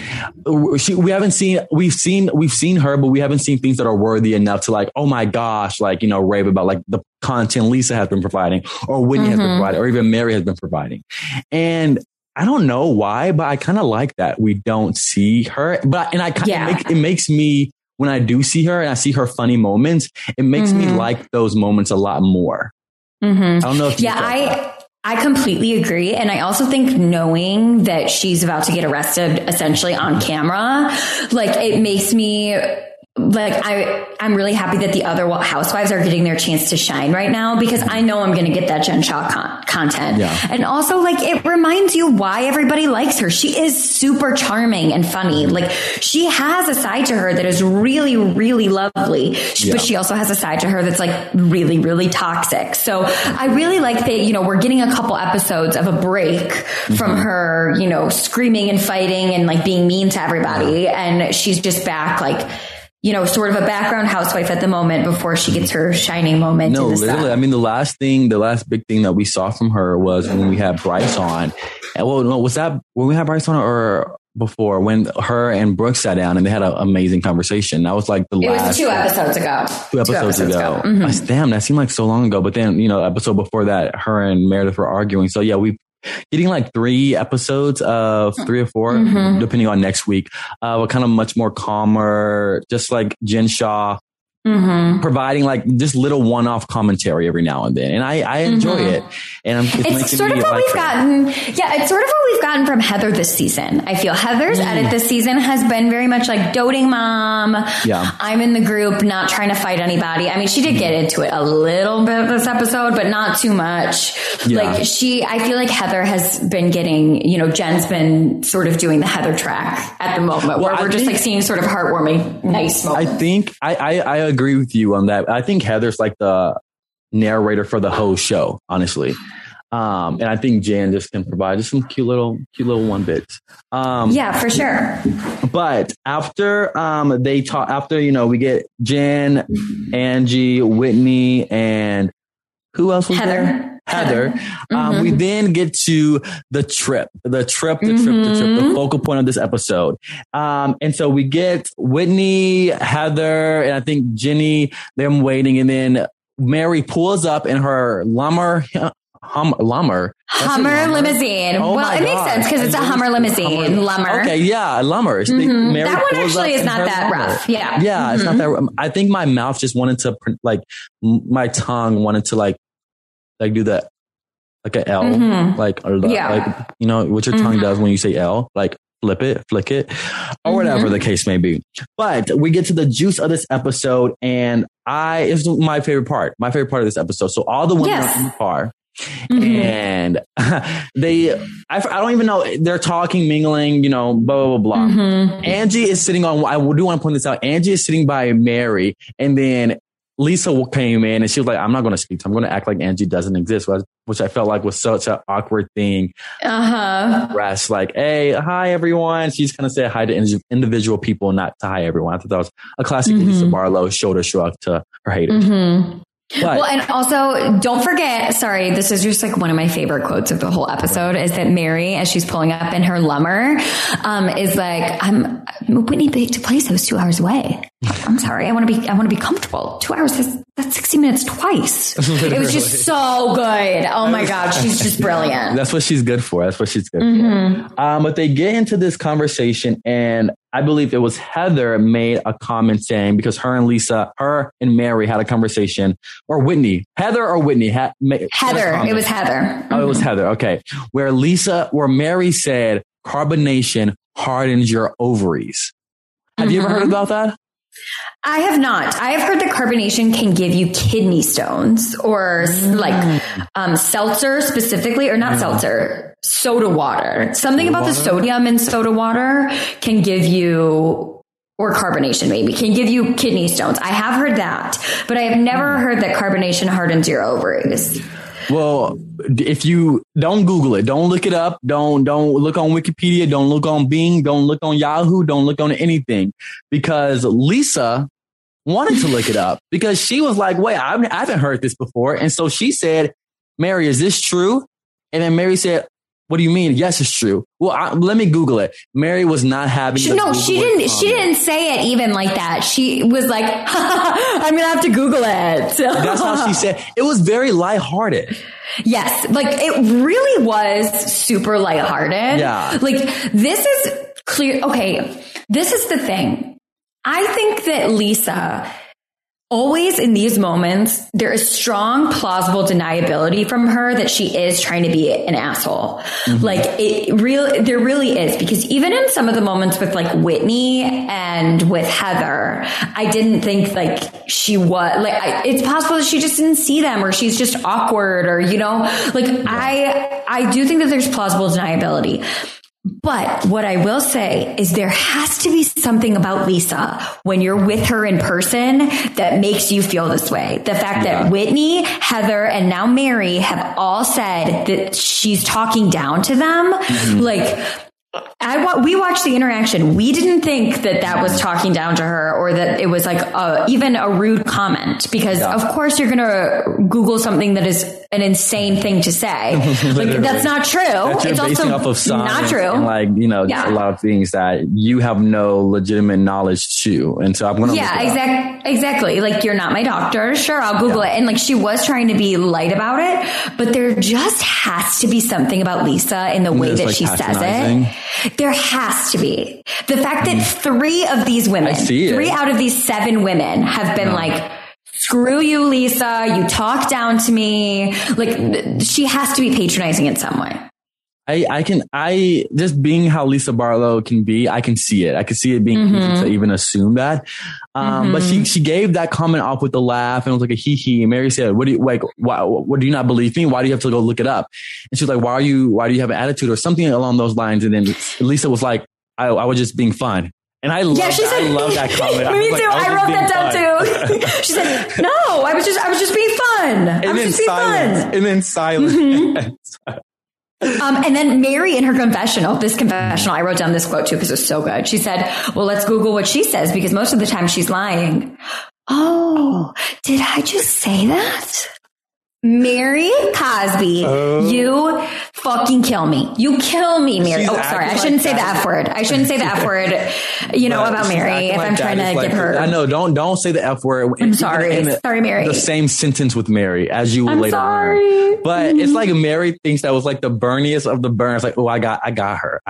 Speaker 5: We've seen her, but we haven't seen things that are worthy enough to like, oh my gosh, like, rave about like the content Lisa has been providing or Whitney has been providing or even Mary has been providing. And I don't know why, but I kind of like that we don't see her. It makes me, when I do see her and I see her funny moments, it makes me like those moments a lot more. I don't know if
Speaker 6: I completely agree. And I also think knowing that she's about to get arrested essentially on camera, like it makes me like, I'm really happy that the other housewives are getting their chance to shine right now because I know I'm going to get that Jen Shah content. Yeah. And also like, it reminds you why everybody likes her. She is super charming and funny. Like she has a side to her that is really, really lovely, but she also has a side to her that's like really, really toxic. So I really like that, we're getting a couple episodes of a break from her, screaming and fighting and like being mean to everybody. And she's just back like, sort of a background housewife at the moment before she gets her shining moment.
Speaker 5: No, literally. I mean, the last big thing that we saw from her was when we had Bryce on. And was that when we had Bryce on or before when her and Brooke sat down and they had an amazing conversation? That was like it
Speaker 6: was 2 episodes ago.
Speaker 5: 2 episodes ago. Damn, that seemed like so long ago. But then, episode before that, her and Meredith were arguing. So yeah, we getting like 3 episodes of 3 or 4, depending on next week. We're kind of much more calmer, just like Jen Shah, providing like just little one-off commentary every now and then. And I enjoy it. And
Speaker 6: it's sort of what we've gotten. Yeah, it's sort of what we've gotten from Heather this season. I feel Heather's edit this season has been very much like doting mom. Yeah. I'm in the group, not trying to fight anybody. I mean, she did get into it a little bit this episode, but not too much. Yeah. Like I feel like Heather has been getting, Jen's been sort of doing the Heather track at the moment where we're just like seeing sort of heartwarming, nice moments.
Speaker 5: I think I agree with you on that. I think Heather's like the narrator for the whole show, honestly. And I think Jen just can provide just some cute little 1 bits.
Speaker 6: Yeah, for sure.
Speaker 5: But after they talk, after we get Jen, Angie, Whitney, and who else was there? Heather. We then get to the trip, the focal point of this episode. And so we get Whitney, Heather, and I think Jenny, them waiting. And then Mary pulls up in her Hummer
Speaker 6: limousine.
Speaker 5: Oh
Speaker 6: well, it makes sense because it's a Hummer limousine. Lummer.
Speaker 5: Okay, yeah, Lummer.
Speaker 6: That one actually is not that rough. Yeah.
Speaker 5: Yeah, it's not that rough. I think my mouth just wanted to, like, my tongue wanted to, like do that, like an L, like what your tongue does when you say L, like flick it, or whatever the case may be. But we get to the juice of this episode, and it's my favorite part. My favorite part of this episode. So all the women are in the car, and I don't even know. They're talking, mingling, you know, blah, blah, blah, blah.
Speaker 6: Mm-hmm.
Speaker 5: Angie is sitting on, I do want to point this out. Angie is sitting by Mary, and then Lisa came in and she was like, I'm not going to speak to her. I'm going to act like Angie doesn't exist, which I felt like was such an awkward thing. Rest like, hey, hi, everyone. She's going to say hi to individual people, not to hi, everyone. I thought that was a classic Lisa Barlow shoulder shrug to her haters.
Speaker 6: Well, and also don't forget, sorry, this is just like one of my favorite quotes of the whole episode is that Mary, as she's pulling up in her Lummer, is like, I'm Whitney Baked Place. I was 2 hours away. I'm sorry. I want to be comfortable. 2 hours. That's 60 minutes twice. It was just so good. Oh my God. She's just brilliant.
Speaker 5: That's what she's good for. That's what she's good for. But they get into this conversation, and I believe it was Heather made a comment saying, because her and Mary had a conversation, or Whitney, Heather or Whitney?
Speaker 6: Heather. It was Heather.
Speaker 5: Oh, it was Heather. Okay. Where Mary said, carbonation hardens your ovaries. Have you ever heard about that?
Speaker 6: I have not. I have heard that carbonation can give you kidney stones or like seltzer specifically, or not seltzer, soda water. Something about the sodium in soda water can give you, or carbonation maybe, can give you kidney stones. I have heard that, but I have never heard that carbonation hardens your ovaries.
Speaker 5: Well, if you don't Google it, don't look it up, don't look on Wikipedia, don't look on Bing, don't look on Yahoo, don't look on anything, because Lisa wanted to look it up because she was like, wait, I haven't heard this before. And so she said, Mary, is this true? And then Mary said, what do you mean? Yes, it's true. Well, let me Google it. Mary was not having.
Speaker 6: She didn't say it even like that. She was like, I'm going to have to Google it.
Speaker 5: That's how she said. It was very lighthearted.
Speaker 6: Yes. Like it really was super lighthearted.
Speaker 5: Yeah.
Speaker 6: Like this is clear. Okay. This is the thing. I think that Lisa, always in these moments, there is strong, plausible deniability from her that she is trying to be an asshole. Like there really is, because even in some of the moments with like Whitney and with Heather, I didn't think like she was like, it's possible that she just didn't see them, or she's just awkward, or, you know, like I do think that there's plausible deniability. But what I will say is there has to be something about Lisa when you're with her in person that makes you feel this way. The fact that Whitney, Heather, and now Mary have all said that she's talking down to them. Like, we watched the interaction. We didn't think that was talking down to her, or that it was like even a rude comment, because of course you're going to Google something that is an insane thing to say. Like that's not true. It's also off of not true.
Speaker 5: And like, you know, a lot of things that you have no legitimate knowledge to. And so I'm going to
Speaker 6: exactly. Like, you're not my doctor. Sure, I'll Google it. And like, she was trying to be light about it, but there just has to be something about Lisa in the way that she says it. There has to be. The fact that 3 of these women, 3 out of these 7 women have been like, screw you, Lisa, you talk down to me. Like, she has to be patronizing in some way.
Speaker 5: I just being how Lisa Barlow can be, I can see it. I can see it being easy to even assume that. But she gave that comment off with a laugh, and it was like a hee hee. And Mary said, what do you not believe me? Why do you have to go look it up? And she's like, why do you have an attitude, or something along those lines? And then Lisa was like, I was just being fun. And I love that comment.
Speaker 6: Me too. I wrote that down too. She said, no, I was just being fun.
Speaker 5: And then silence.
Speaker 6: And then Mary in her confessional, I wrote down this quote too, because it was so good. She said, well, let's Google what she says, because most of the time she's lying. Oh, did I just say that? Mary Cosby, you fucking kill me. You kill me, Mary. Sorry. I shouldn't say the F word. I shouldn't say the F word, about Mary if I'm trying to give her.
Speaker 5: I know. Don't say the F word.
Speaker 6: I'm sorry. Sorry, Mary.
Speaker 5: The same sentence with Mary as you will later learn. But it's like Mary thinks that was like the burniest of the burn. It's like, oh, I got her.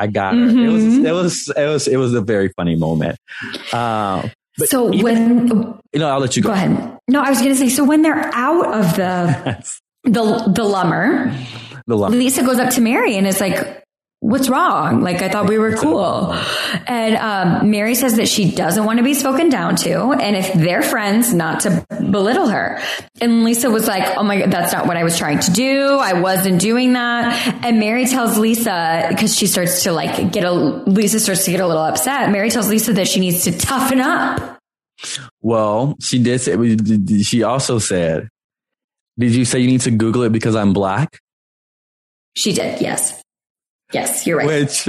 Speaker 5: It was a very funny moment.
Speaker 6: I'll
Speaker 5: let you go.
Speaker 6: Go ahead. No, I was going to say, so when they're out of the Lummer, Lisa goes up to Mary and is like, what's wrong? Like, I thought we were cool. And Mary says that she doesn't want to be spoken down to. And if they're friends, not to belittle her. And Lisa was like, oh my God, that's not what I was trying to do. I wasn't doing that. And Mary tells Lisa, because she starts to Lisa starts to get a little upset. Mary tells Lisa that she needs to toughen up.
Speaker 5: Well, she did say, she also said, did you say you need to Google it because I'm black?
Speaker 6: She did. Yes. Yes, you're right.
Speaker 5: Which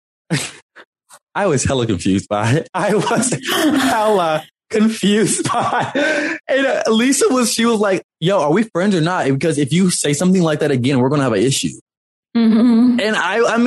Speaker 5: I was hella confused by it. I was hella confused by it. And Lisa she was like, yo, are we friends or not? Because if you say something like that again, we're going to have an issue.
Speaker 6: Mm-hmm.
Speaker 5: And I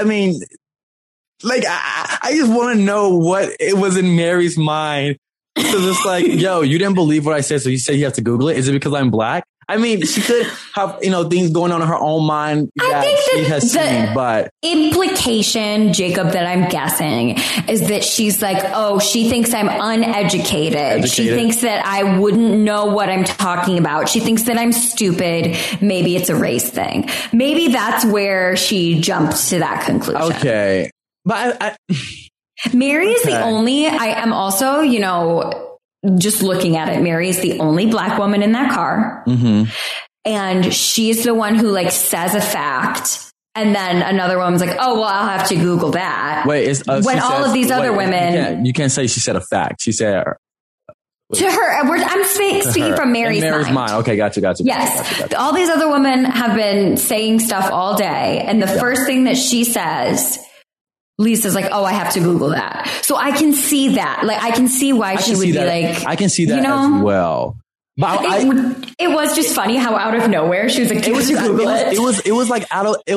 Speaker 5: just want to know what it was in Mary's mind. So it's like, yo, you didn't believe what I said, so you said you have to Google it. Is it because I'm black? I mean, she could have, things going on in her own mind that she has seen, but
Speaker 6: implication, Jacob, that I'm guessing is that she's like, oh, she thinks I'm uneducated. She thinks that I wouldn't know what I'm talking about. She thinks that I'm stupid. Maybe it's a race thing. Maybe that's where she jumped to that conclusion.
Speaker 5: Okay. But
Speaker 6: Mary is the only, I am also, just looking at it, Mary is the only black woman in that car.
Speaker 5: Mm-hmm.
Speaker 6: And she's the one who says a fact. And then another woman's like, oh, well, I'll have to Google that.
Speaker 5: Wait,
Speaker 6: of these other women.
Speaker 5: You can't say she said a fact. She said
Speaker 6: to her. I'm speaking from Mary's mind.
Speaker 5: Okay, gotcha.
Speaker 6: Yes.
Speaker 5: Gotcha.
Speaker 6: All these other women have been saying stuff all day. And the first thing that she says, Lisa's like, oh, I have to Google that. So I can see that. I can see why she would be like,
Speaker 5: I can see that as well. But
Speaker 6: it was just funny how out of nowhere she was like, Google it.
Speaker 5: It was like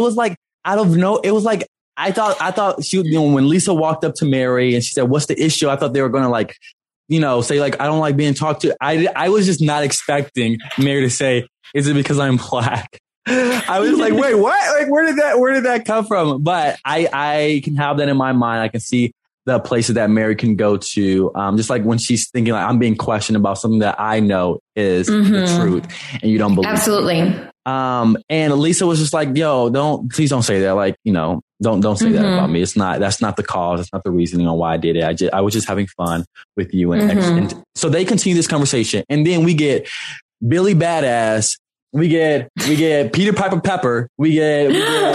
Speaker 5: I thought she, when Lisa walked up to Mary and she said, what's the issue? I thought they were going to say I don't like being talked to. I was just not expecting Mary to say, is it because I'm black? I was like, wait, what? Where did that come from? But I can have that in my mind. I can see the places that Mary can go to. Just like when she's thinking I'm being questioned about something that I know is the truth and you don't believe.
Speaker 6: Absolutely.
Speaker 5: And Lisa was just like, yo, please don't say that. Don't say that about me. That's not the cause. That's not the reasoning on why I did it. I was just having fun with you. And so they continue this conversation. And then we get Billy Badass. We get Peter Piper Pepper. We get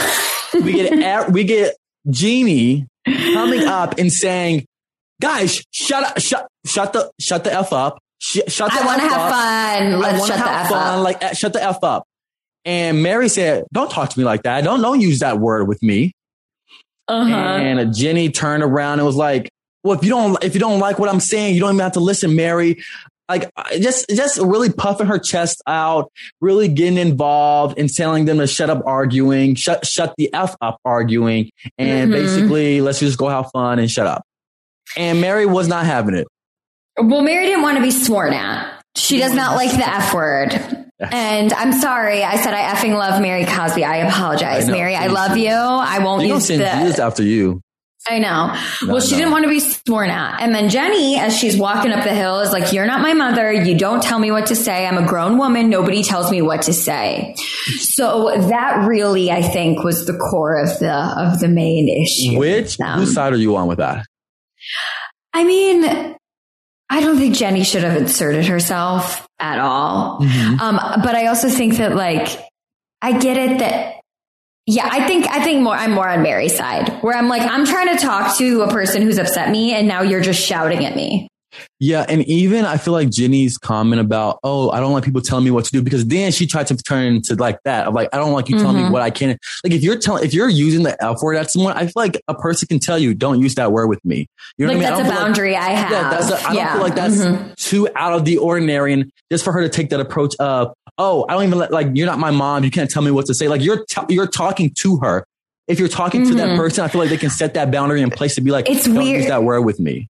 Speaker 5: Jeannie coming up and saying, guys, shut the F up.
Speaker 6: I want to have fun. Let's shut the F up.
Speaker 5: Shut the F up. And Mary said, don't talk to me like that. Don't use that word with me. And Jenny turned around and was like, well, if you don't like what I'm saying, you don't even have to listen, Mary. Just really puffing her chest out, really getting involved and telling them to shut up arguing, shut the F up arguing. And basically, let's just go have fun and shut up. And Mary was not having it.
Speaker 6: Well, Mary didn't want to be sworn at. She does not like the F word. And I'm sorry. I said I effing love Mary Cosby. I apologize, Mary. I love you. I won't use the...
Speaker 5: Jesus after you.
Speaker 6: I know. Well, she didn't want to be sworn at. And then Jenny, as she's walking up the hill, is like, you're not my mother. You don't tell me what to say. I'm a grown woman. Nobody tells me what to say. So that really, I think, was the core of the main issue.
Speaker 5: Whose side are you on with that?
Speaker 6: I mean, I don't think Jenny should have inserted herself at all. But I also think that, I get it that, yeah, I think I'm more on Mary's side, where I'm like, I'm trying to talk to a person who's upset me, and now you're just shouting at me.
Speaker 5: Yeah, and even I feel like Jenny's comment about, oh, I don't like people telling me what to do, because then she tried to turn into that of I don't like you telling me what I can. If you're using the F word at someone, I feel like a person can tell you, don't use that word with me. You know what I mean?
Speaker 6: That's a boundary I have.
Speaker 5: Yeah, I don't feel like that's too out of the ordinary, and just for her to take that approach of, oh, I don't even you're not my mom. You can't tell me what to say. You're talking to her. If you're talking to that person, I feel like they can set that boundary in place to be like, don't use that word with me.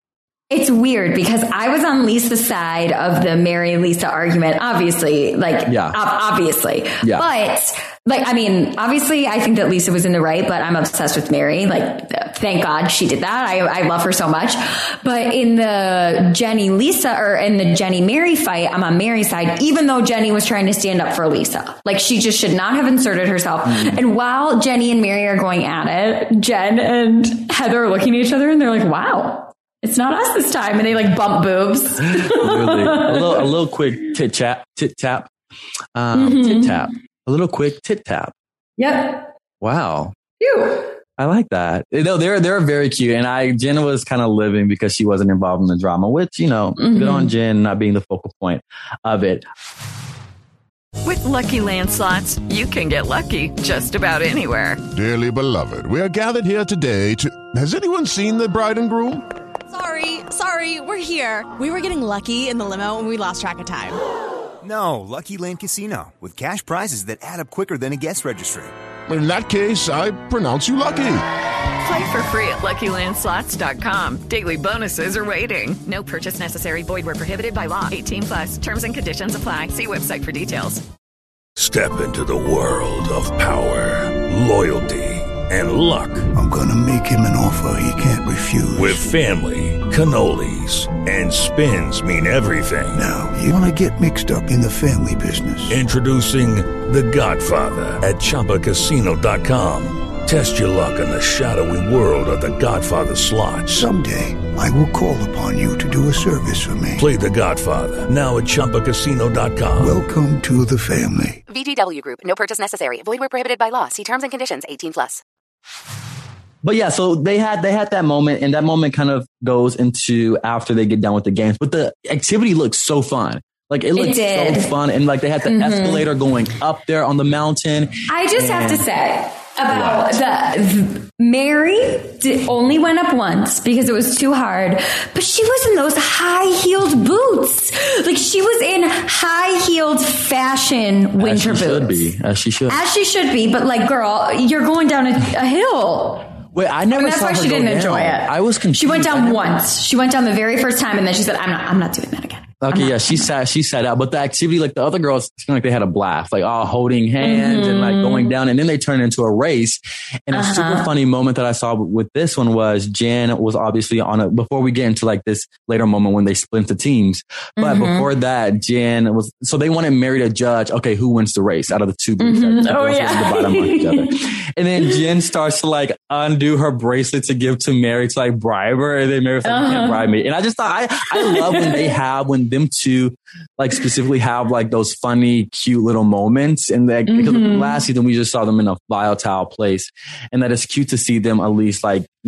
Speaker 6: It's weird because I was on Lisa's side of the Mary Lisa argument, obviously, obviously. Yeah. But obviously I think that Lisa was in the right, but I'm obsessed with Mary. Thank God she did that. I love her so much. But in the Jenny Mary fight, I'm on Mary's side, even though Jenny was trying to stand up for Lisa. She just should not have inserted herself. Mm. And while Jenny and Mary are going at it, Jen and Heather are looking at each other and they're like, wow. It's not us this time. And they bump boobs.
Speaker 5: Really. A little quick tit tap. Tit tap. A little quick tit tap.
Speaker 6: Yep.
Speaker 5: Wow.
Speaker 6: Cute.
Speaker 5: I like that. They're very cute. And Jen was kind of living because she wasn't involved in the drama, which, good on Jen not being the focal point of it.
Speaker 11: With Lucky Land Slots, you can get lucky just about anywhere.
Speaker 13: Dearly beloved, we are gathered here today to... Has anyone seen the bride and groom?
Speaker 14: Sorry, we're here. We were getting lucky in the limo and we lost track of time.
Speaker 15: No, Lucky Land Casino, with cash prizes that add up quicker than a guest registry.
Speaker 13: In that case, I pronounce you lucky.
Speaker 11: Play for free at LuckyLandSlots.com. Daily bonuses are waiting. No purchase necessary. Void where prohibited by law. 18+. Terms and conditions apply. See website for details.
Speaker 3: Step into the world of power, loyalty, and luck.
Speaker 16: I'm gonna make him an offer he can't refuse.
Speaker 3: With family, cannolis, and spins mean everything.
Speaker 16: Now, you wanna get mixed up in the family business.
Speaker 3: Introducing The Godfather at ChumbaCasino.com. Test your luck in the shadowy world of The Godfather slot.
Speaker 16: Someday, I will call upon you to do a service for me.
Speaker 3: Play The Godfather, now at ChumbaCasino.com.
Speaker 16: Welcome to the family.
Speaker 17: VGW Group. No purchase necessary. Void where prohibited by law. See terms and conditions. 18+.
Speaker 5: But yeah, so they had that moment, and that moment kind of goes into after they get done with the games. But the activity looks so fun. It looked so fun. And they had the escalator going up there on the mountain.
Speaker 6: I just have to say about Mary only went up once because it was too hard, but she was in those high-heeled boots. She was in high-heeled fashion winter boots.
Speaker 5: As she should be.
Speaker 6: But girl, you're going down a hill.
Speaker 5: Wait, I never
Speaker 6: that's
Speaker 5: saw
Speaker 6: why
Speaker 5: her
Speaker 6: she didn't
Speaker 5: go
Speaker 6: enjoy
Speaker 5: down.
Speaker 6: it.
Speaker 5: I was confused.
Speaker 6: She went down once. She went down the very first time, and then she said, I'm not doing that again.
Speaker 5: Okay, yeah, she sat out. But the activity, the other girls seemed like they had a blast, all holding hands and going down. And then they turned into a race. And a super funny moment that I saw with this one was Jen was obviously before we get into this later moment when they split into teams. But before that, Jen was, so they wanted Mary to judge, okay, who wins the race out of the two groups.
Speaker 6: Oh, yeah.
Speaker 5: The bottom of each other. And then Jen starts to undo her bracelet to give to Mary to bribe her. And then Mary's like, you can't bribe me. And I just thought, I love when them two specifically have those funny, cute little moments. And because last season we just saw them in a volatile place, and that it's cute to see them at least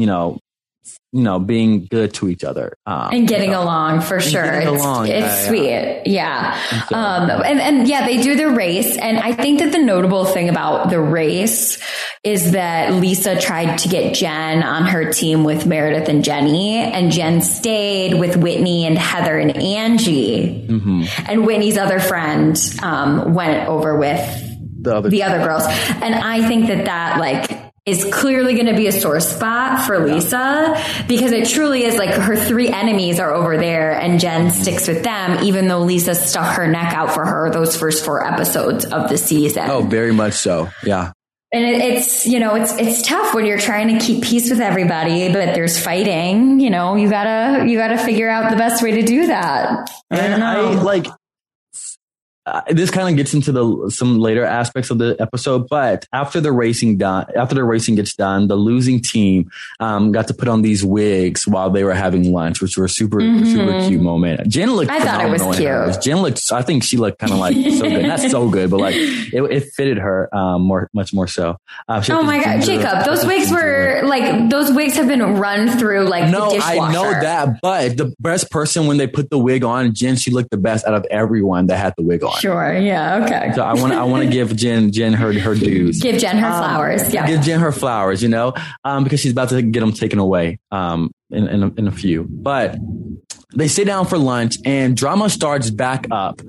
Speaker 5: being good to each other.
Speaker 6: And getting along for sure. It's sweet. Yeah. And they do the race. And I think that the notable thing about the race is that Lisa tried to get Jen on her team with Meredith and Jenny, and Jen stayed with Whitney and Heather and Angie. And Whitney's other friend went over with the other girls. And I think that is clearly going to be a sore spot for Lisa, because it truly is her three enemies are over there and Jen sticks with them, even though Lisa stuck her neck out for her those first 4 episodes of the season.
Speaker 5: Oh, very much so. Yeah.
Speaker 6: And it's tough when you're trying to keep peace with everybody, but there's fighting, you gotta figure out the best way to do that. I don't know.
Speaker 5: This kind of gets into some later aspects of the episode, but after the racing gets done, the losing team got to put on these wigs while they were having lunch, which were a super cute moment. Jen looked phenomenal. I thought it was cute. I think she looked kind of so good. Not so good, but it fitted her much more so.
Speaker 6: Oh my God, Jacob, those wigs were those wigs have been run through the dishwasher.
Speaker 5: I know that, but the best person when they put the wig on, Jen, she looked the best out of everyone that had the wig on.
Speaker 6: Sure. Yeah. Okay.
Speaker 5: So I want to give Jen her dues.
Speaker 6: Give Jen her flowers. Yeah.
Speaker 5: Give Jen her flowers. Because she's about to get them taken away. In a few, but they sit down for lunch and drama starts back up.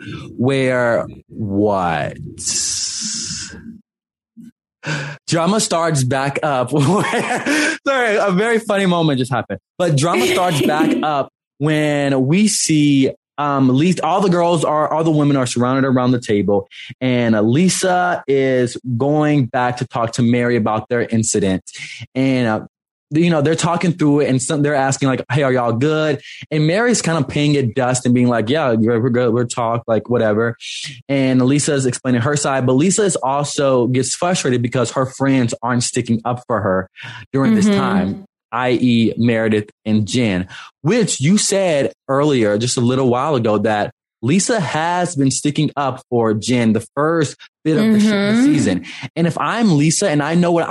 Speaker 5: Drama starts back up. Sorry, a very funny moment just happened. But drama starts back up when we see Lisa, all the women are surrounded around the table, and Lisa is going back to talk to Mary about their incident. And they're talking through it, and they're asking like, "Hey, are y'all good?" And Mary's kind of paying it dust and being like, "Yeah, we're good. We're talk like whatever." And Lisa's explaining her side, but Lisa is also gets frustrated because her friends aren't sticking up for her during this time, i.e. Meredith and Jen, which you said earlier, just a little while ago, that Lisa has been sticking up for Jen the first bit of the season. And if I'm Lisa and I know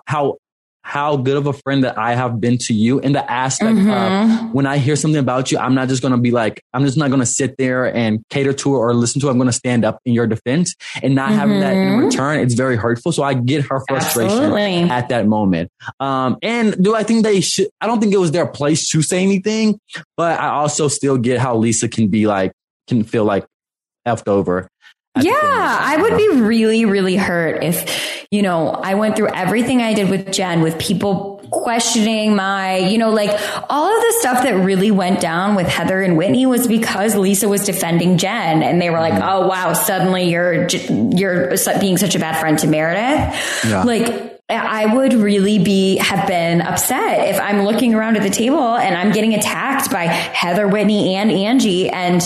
Speaker 5: how good of a friend that I have been to you in the aspect of when I hear something about you, I'm not just going to be like, I'm just not going to sit there and cater to it or listen to it. I'm going to stand up in your defense, and not having that in return. It's very hurtful. So I get her frustration at that moment. And do I think they should? I don't think it was their place to say anything, but I also still get how Lisa can feel like effed over.
Speaker 6: Yeah, I would be really, really hurt if, I went through everything I did with Jen, with people questioning my, like all of the stuff that really went down with Heather and Whitney was because Lisa was defending Jen, and they were like, "Oh wow, suddenly you're being such a bad friend to Meredith." Yeah. Like, I would really have been upset if I'm looking around at the table and I'm getting attacked by Heather, Whitney, and Angie, and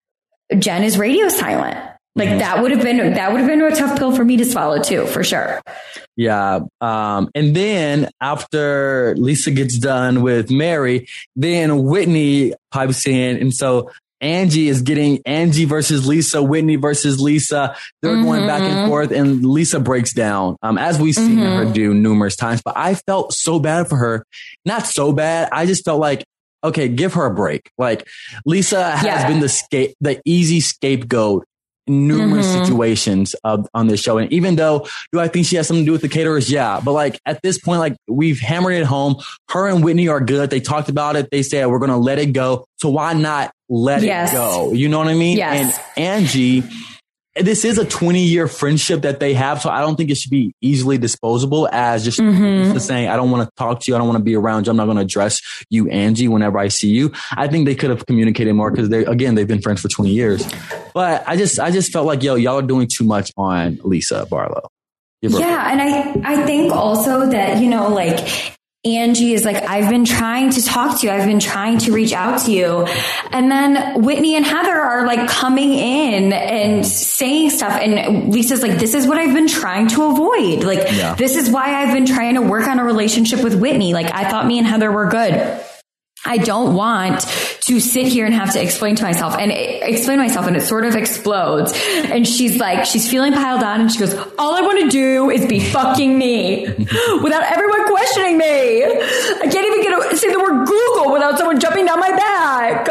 Speaker 6: Jen is radio silent. Like that would have been a tough pill for me to swallow too, for sure.
Speaker 5: Yeah. And then after Lisa gets done with Mary, then Whitney pipes in. And so Angie is getting Angie versus Lisa, Whitney versus Lisa. They're going back and forth, and Lisa breaks down, as we've seen her do numerous times. But I felt so bad for her. Not so bad. I just felt like, okay, give her a break. Like Lisa has been the easy scapegoat in numerous situations on this show. And even though, do I think she has something to do with the caterers? Yeah. But like at this point, like we've hammered it home. Her and Whitney are good. They talked about it. They said, we're going to let it go. So why not let it go? You know what I mean?
Speaker 6: Yes.
Speaker 5: And Angie, this is a 20-year friendship that they have. So I don't think it should be easily disposable as just saying, I don't want to talk to you. I don't want to be around you. I'm not going to address you, Angie, whenever I see you. I think they could have communicated more because they've been friends for 20 years. But I just felt like, y'all are doing too much on Lisa Barlow.
Speaker 6: Yeah. And I think also that, like Angie is like, I've been trying to talk to you. I've been trying to reach out to you. And then Whitney and Heather are like coming in and saying stuff. And Lisa's like, this is what I've been trying to avoid. Like, this is why I've been trying to work on a relationship with Whitney. Like, I thought me and Heather were good. I don't want to sit here and have to explain myself and it sort of explodes. And she's like, she's feeling piled on, and she goes, all I want to do is be fucking me without everyone questioning me. I can't even say the word Google without someone jumping down my back.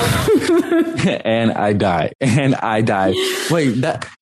Speaker 5: And I die. Wait,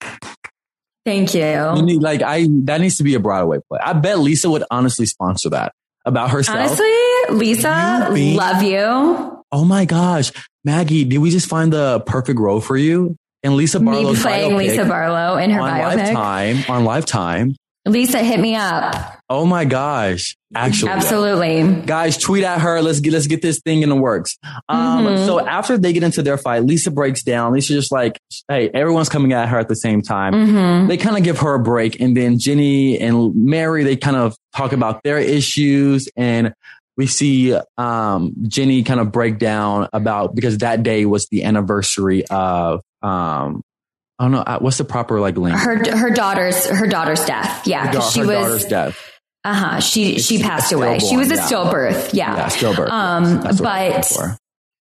Speaker 6: thank you.
Speaker 5: That needs to be a Broadway play. I bet Lisa would honestly sponsor that. About herself.
Speaker 6: Honestly, Lisa, love you.
Speaker 5: Oh my gosh. Maggie, did we just find the perfect role for you? And Lisa Barlow
Speaker 6: playing Lisa Barlow in her biopic.
Speaker 5: On Lifetime.
Speaker 6: Lisa, hit me up.
Speaker 5: Oh my gosh. Actually.
Speaker 6: Absolutely.
Speaker 5: Guys, tweet at her. Let's get this thing in the works. So after they get into their fight, Lisa breaks down. Lisa's just like, hey, everyone's coming at her at the same time. They kind of give her a break. And then Jenny and Mary, they kind of talk about their issues. And we see Jenny kind of break down because that day was the anniversary of I don't know. What's the proper link?
Speaker 6: Her daughter's death. Yeah.
Speaker 5: Her daughter's death.
Speaker 6: She passed away. She was a stillbirth. Yeah.
Speaker 5: Stillbirth.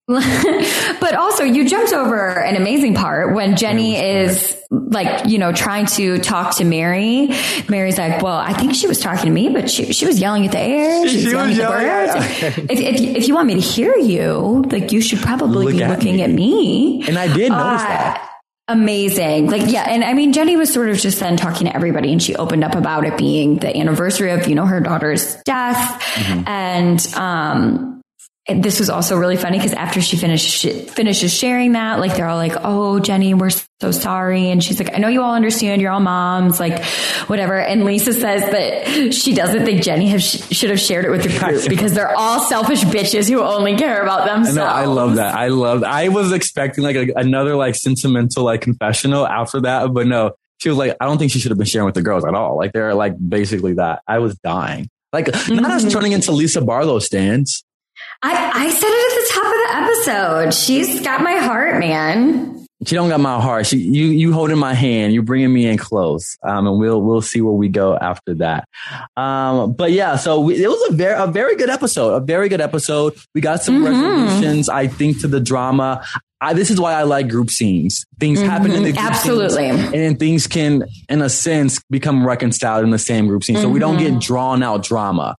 Speaker 6: But also you jumped over an amazing part when Jenny is like, trying to talk to Mary. Mary's like, well, I think she was talking to me, but she was yelling at the air. She was yelling at the birds. If you want me to hear you, like you should probably be looking at me.
Speaker 5: And I did notice that.
Speaker 6: Amazing. And I mean, Jenny was sort of just then talking to everybody, and she opened up about it being the anniversary of, her daughter's death. And this was also really funny because after she finishes sharing that, like they're all like, "Oh, Jenny, we're so sorry." And she's like, "I know you all understand. You're all moms, like whatever." And Lisa says that she doesn't think Jenny should have shared it with the group because they're all selfish bitches who only care about themselves.
Speaker 5: I know, I love that. I was expecting like another like sentimental like confessional after that, but no, she was like, I don't think she should have been sharing with the girls at all. Like they're like basically that. I was dying. Like not us turning into Lisa Barlow stands.
Speaker 6: I said it at the top of the episode. She's got my heart, man.
Speaker 5: She don't got my heart. You holding my hand. You bringing me in close. And we'll see where we go after that. But yeah, so it was a very good episode. A very good episode. We got some resolutions, I think, to the drama. This is why I like group scenes. Things happen in the group scenes, and then things can, in a sense, become reconciled in the same group scene. So we don't get drawn out drama.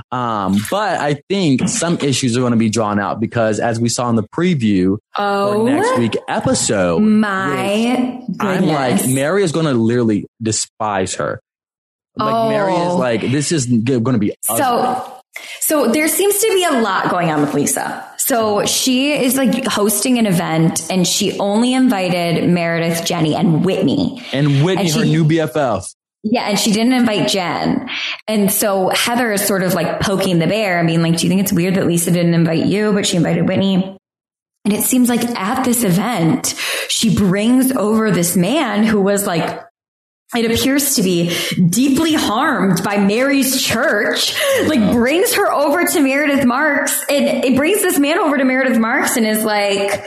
Speaker 5: But I think some issues are going to be drawn out because, as we saw in the preview for next week episode,
Speaker 6: I'm
Speaker 5: like, Mary is going to literally despise her. Like Mary is like, this is going to be ugly.
Speaker 6: So there seems to be a lot going on with Lisa. So she is like hosting an event and she only invited Meredith, Jenny, and Whitney.
Speaker 5: And Whitney, her new BFF.
Speaker 6: Yeah, and she didn't invite Jen. And so Heather is sort of like poking the bear and being like, do you think it's weird that Lisa didn't invite you, but she invited Whitney? And it seems like at this event, she brings over this man who was like, it appears to be deeply harmed by Mary's church, like brings her over to Meredith Marks, and it brings this man over to Meredith Marks and is like,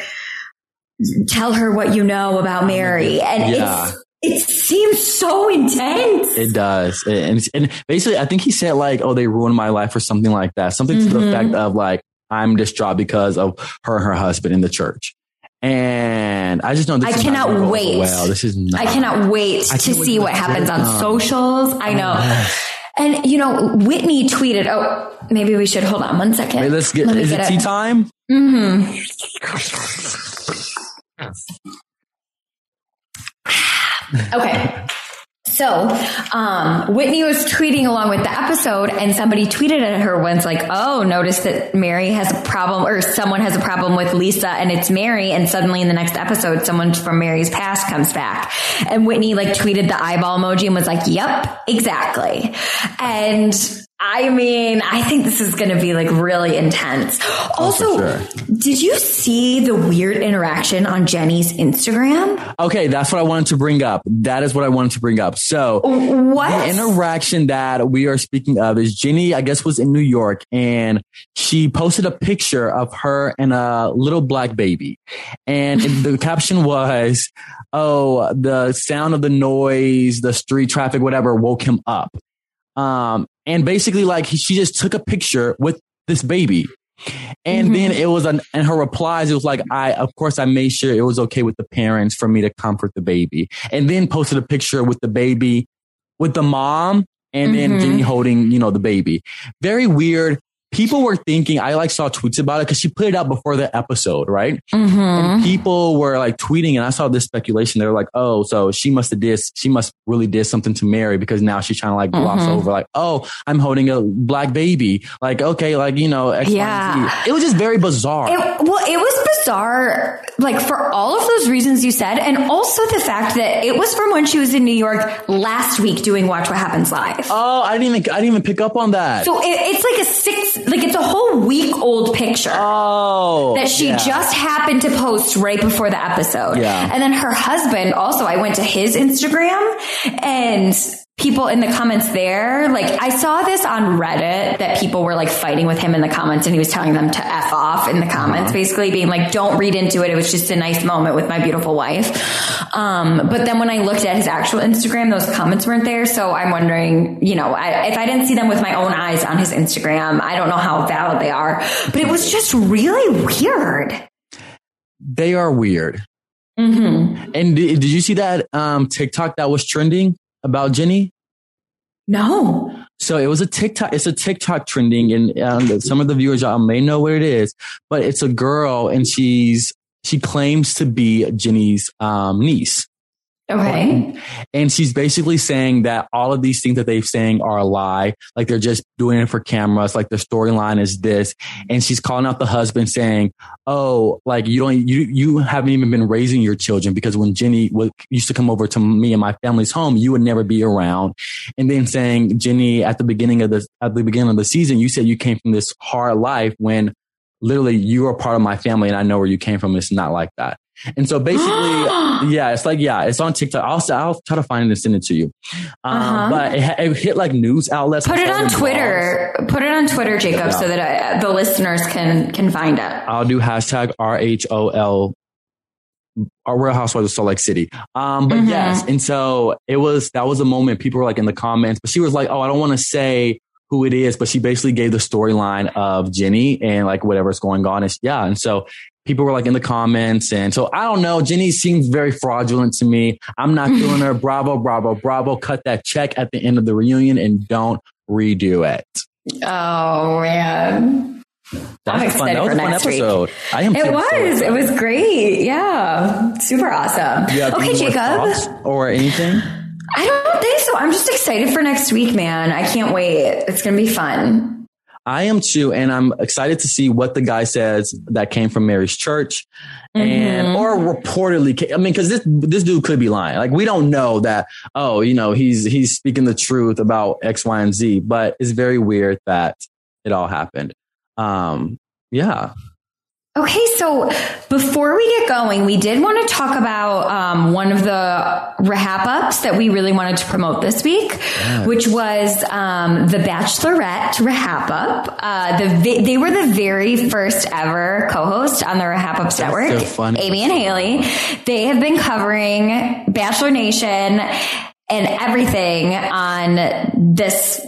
Speaker 6: tell her what you know about Mary. And it seems so intense.
Speaker 5: It does. And basically, I think he said like, oh, they ruined my life or something like that. Something to the effect of like, I'm distraught because of her and her husband in the church. And I just know this
Speaker 6: I cannot wait.
Speaker 5: Well, this is not.
Speaker 6: I cannot wait to see what happens on socials. I know. And, you know, Whitney tweeted, oh, maybe we should hold on one second.
Speaker 5: Wait, is it tea time?
Speaker 6: Okay. So, Whitney was tweeting along with the episode and somebody tweeted at her once like, oh, notice that Mary has a problem or someone has a problem with Lisa and it's Mary. And suddenly in the next episode, someone from Mary's past comes back and Whitney like tweeted the eyeball emoji and was like, yep, exactly. And I mean, I think this is going to be like really intense. Also, did you see the weird interaction on Jenny's Instagram?
Speaker 5: Okay, that's what I wanted to bring up. That is what I wanted to bring up. So the interaction that we are speaking of is Jenny, I guess, was in New York and she posted a picture of her and a little black baby. And the caption was, oh, the sound of the noise, the street traffic, whatever, woke him up. And basically, like, she just took a picture with this baby. And then it was, and her replies, it was like, of course, I made sure it was okay with the parents for me to comfort the baby. And then posted a picture with the baby, with the mom, and then Jenny holding, you know, the baby. Very weird. People were thinking, I like saw tweets about it because she put it out before the episode, right? And people were like tweeting, and I saw this speculation. They were like, oh, so she must really did something to Mary because now she's trying to like gloss over like, oh, I'm holding a black baby. Like, okay, like, you know, X, Y, Z. It was just very bizarre.
Speaker 6: It was bizarre, like for all of those reasons you said. And also the fact that it was from when she was in New York last week doing Watch What Happens Live.
Speaker 5: Oh, I didn't even pick up on that.
Speaker 6: So it's like it's a whole week old picture that she just happened to post right before the episode. Yeah. And then her husband also, I went to his Instagram and people in the comments there, like I saw this on Reddit that people were like fighting with him in the comments and he was telling them to F off in the comments, basically being like, don't read into it. It was just a nice moment with my beautiful wife. But then when I looked at his actual Instagram, those comments weren't there. So I'm wondering, you know, if I didn't see them with my own eyes on his Instagram, I don't know how valid they are, but it was just really weird.
Speaker 5: They are weird. And did you see that TikTok that was trending about Jenny?
Speaker 6: No.
Speaker 5: So it was a TikTok. It's a TikTok trending, and some of the viewers y'all may know what it is. But it's a girl, and she claims to be Jenny's niece,
Speaker 6: Okay.
Speaker 5: And she's basically saying that all of these things that they're saying are a lie. Like they're just doing it for cameras. Like the storyline is this. And she's calling out the husband saying, oh, like you haven't even been raising your children, because when Jenny used to come over to me and my family's home, you would never be around. And then saying, Jenny, at the beginning of the season, you said you came from this hard life when literally you are part of my family and I know where you came from. It's not like that. And so basically, it's on TikTok. I'll try to find it and send it to you. But it hit like news outlets.
Speaker 6: Put it on Twitter. Put it on Twitter, Jacob, so that the listeners can find it.
Speaker 5: I'll do hashtag RHOL, Real Housewives of Salt Lake City. But yes. And so that was a moment people were like in the comments, but she was like, oh, I don't want to say who it is, but she basically gave the storyline of Jenny and like whatever's going on. And so people were like in the comments. And so I don't know. Jenny seems very fraudulent to me. I'm not feeling her. Bravo, bravo, bravo. Cut that check at the end of the reunion and don't redo it.
Speaker 6: Oh, man. I'm excited for next week.
Speaker 5: Episode. I am.
Speaker 6: It was great. Yeah. Super awesome. Okay, Jacob.
Speaker 5: Or anything?
Speaker 6: I don't think so. I'm just excited for next week, man. I can't wait. It's going to be fun.
Speaker 5: I am too, and I'm excited to see what the guy says that came from Mary's church, or reportedly. I mean, because this dude could be lying. Like we don't know that. Oh, he's speaking the truth about X, Y, and Z. But it's very weird that it all happened. Yeah.
Speaker 6: Okay, so before we get going, we did want to talk about one of the Rehap-Ups that we really wanted to promote this week, which was the Bachelorette Rehap-Up. They were the very first ever co-host on the Rehap-Ups network,
Speaker 5: so funny.
Speaker 6: Amy and Haley. They have been covering Bachelor Nation and everything on this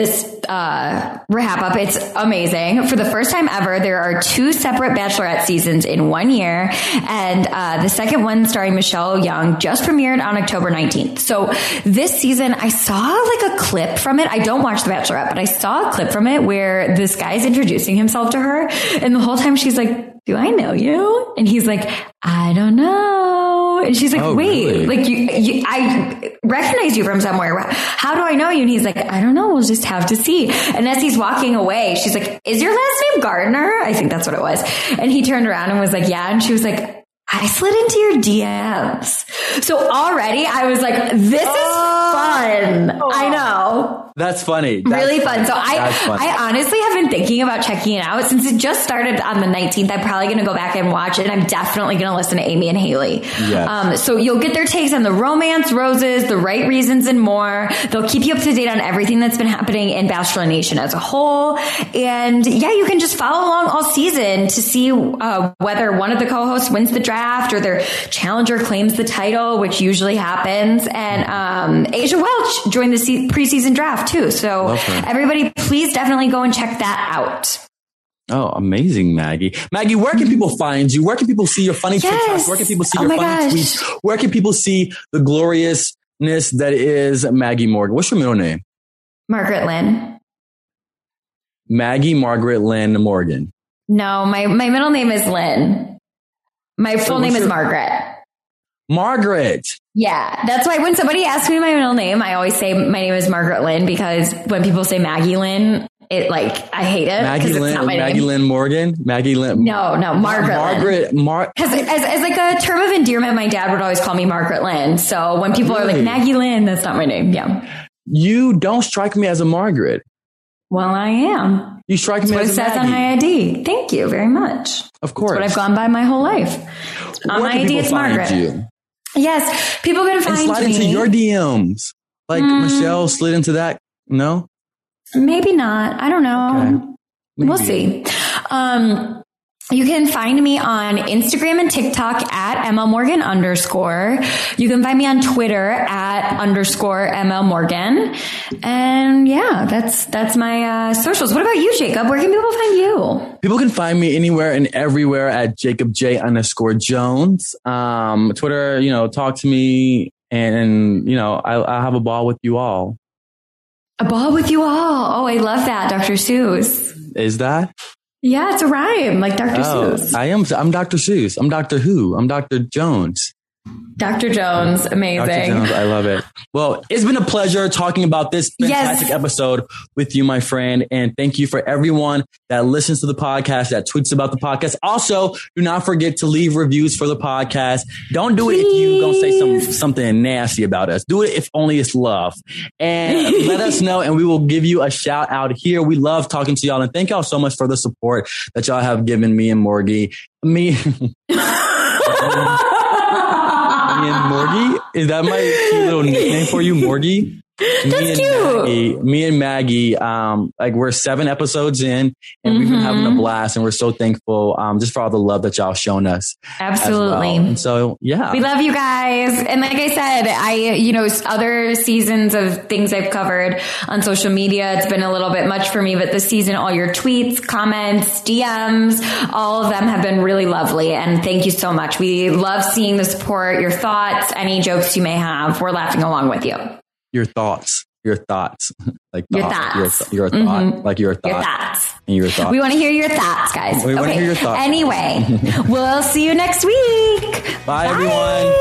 Speaker 6: Rehap-Up. It's amazing. For the first time ever, there are 2 separate Bachelorette seasons in 1 year. And the second one, starring Michelle Young, just premiered on October 19th. So this season, I saw like a clip from it. I don't watch The Bachelorette, but I saw a clip from it where this guy is introducing himself to her. And the whole time she's like, do I know you? And he's like, I don't know. And she's like, wait, really? Like I recognize you from somewhere. How do I know you? And he's like, I don't know. We'll just have to see. And as he's walking away, she's like, is your last name Gardner? I think that's what it was. And he turned around and was like, yeah. And she was like, I slid into your DMs. So already I was like, this is fun. I know.
Speaker 5: That's funny.
Speaker 6: Really fun. So I honestly have been thinking about checking it out since it just started on the 19th. I'm probably going to go back and watch it. I'm definitely going to listen to Amy and Haley. Yes. So you'll get their takes on the romance, roses, the right reasons, and more. They'll keep you up to date on everything that's been happening in Bachelor Nation as a whole. And yeah, you can just follow along all season to see whether one of the co-hosts wins the draft or their challenger claims the title, which usually happens. And Asia Welch joined the preseason draft too. So everybody, please definitely go and check that out.
Speaker 5: Oh, amazing, Maggie. Maggie, where can people find you? Where can people see your funny TikToks? Where can people see your funny tweets? Where can people see the gloriousness that is Maggie Morgan? What's your middle name?
Speaker 6: Margaret Lynn.
Speaker 5: Maggie Margaret Lynn Morgan.
Speaker 6: No, my middle name is Lynn. My full name is Margaret.
Speaker 5: Margaret.
Speaker 6: Yeah, that's why when somebody asks me my middle name, I always say my name is Margaret Lynn, because when people say Maggie Lynn, I hate it.
Speaker 5: Maggie Lynn,
Speaker 6: it's not my
Speaker 5: Maggie
Speaker 6: name.
Speaker 5: Lynn Morgan, Maggie Lynn.
Speaker 6: No, Margaret. As like a term of endearment, my dad would always call me Margaret Lynn. So when people are like Maggie Lynn, that's not my name. Yeah.
Speaker 5: You don't strike me as a Margaret.
Speaker 6: Well, I am.
Speaker 5: You strike me as a Maggie.
Speaker 6: It says on my ID. Thank you very much.
Speaker 5: Of course.
Speaker 6: That's what I've gone by my whole life. On my ID, it's Margaret.
Speaker 5: You?
Speaker 6: Yes, people can find me.
Speaker 5: And slide into your DMs. Like Michelle slid into that. No?
Speaker 6: Maybe not. I don't know. Okay. We'll see. You can find me on Instagram and TikTok at MLMorgan_. You can find me on Twitter at _MLMorgan. And yeah, that's my socials. What about you, Jacob? Where can people find you?
Speaker 5: People can find me anywhere and everywhere at JacobJ_Jones. Twitter, talk to me and I'll have a ball with you all.
Speaker 6: A ball with you all. Oh, I love that, Dr. Seuss.
Speaker 5: Is that?
Speaker 6: Yeah, it's a rhyme, like Dr. Seuss.
Speaker 5: I'm Dr. Seuss. I'm Doctor Who. I'm Dr. Jones.
Speaker 6: Dr. Jones, amazing.
Speaker 5: Dr. Jones, I love it. Well, it's been a pleasure talking about this fantastic episode with you, my friend. And thank you for everyone that listens to the podcast, that tweets about the podcast. Also, do not forget to leave reviews for the podcast. Don't do it if you don't say something nasty about us. Do it if only it's love. And let us know, and we will give you a shout out here. We love talking to y'all, and thank y'all so much for the support that y'all have given me and Morgie. Me and Morgie? Is that my cute little nickname for you, Morgie?
Speaker 6: That's cute.
Speaker 5: Me and Maggie, we're 7 episodes in, and we've been having a blast, and we're so thankful just for all the love that y'all shown us.
Speaker 6: Absolutely.
Speaker 5: Well. And so, yeah.
Speaker 6: We love you guys. And like I said, other seasons of things I've covered on social media, it's been a little bit much for me, but this season, all your tweets, comments, DMs, all of them have been really lovely. And thank you so much. We love seeing the support, your thoughts, any jokes you may have. We're laughing along with you.
Speaker 5: Your thoughts. Like
Speaker 6: your thoughts.
Speaker 5: Your thought. Like your thought.
Speaker 6: Your thoughts.
Speaker 5: And your thoughts.
Speaker 6: We want to hear your thoughts, guys.
Speaker 5: We want to hear your thoughts.
Speaker 6: Anyway, we'll see you next week.
Speaker 5: Bye, everyone.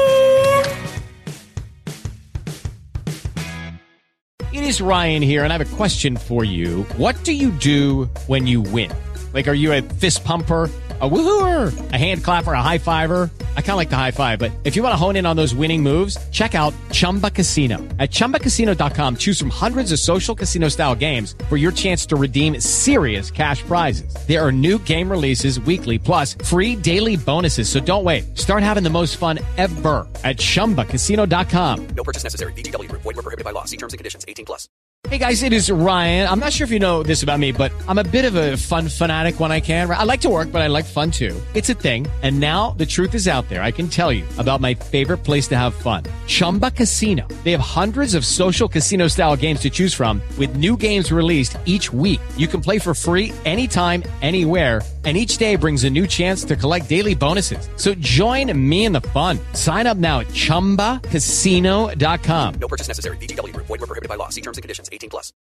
Speaker 18: It is Ryan here, and I have a question for you. What do you do when you win? Like, are you a fist pumper, a woohooer, a hand clapper, a high fiver? I kind of like the high five, but if you want to hone in on those winning moves, check out Chumba Casino. At ChumbaCasino.com, choose from hundreds of social casino style games for your chance to redeem serious cash prizes. There are new game releases weekly, plus free daily bonuses. So don't wait. Start having the most fun ever at ChumbaCasino.com.
Speaker 19: No purchase necessary. VGW Group. Void where prohibited by law. See terms and conditions. 18+.
Speaker 18: Hey guys, it is Ryan. I'm not sure if you know this about me, but I'm a bit of a fun fanatic when I can. I like to work, but I like fun too. It's a thing. And now the truth is out there. I can tell you about my favorite place to have fun. Chumba Casino. They have hundreds of social casino style games to choose from with new games released each week. You can play for free anytime, anywhere. And each day brings a new chance to collect daily bonuses. So join me in the fun. Sign up now at ChumbaCasino.com.
Speaker 19: No purchase necessary. VGW Group. Void where prohibited by law. See terms and conditions. 18+.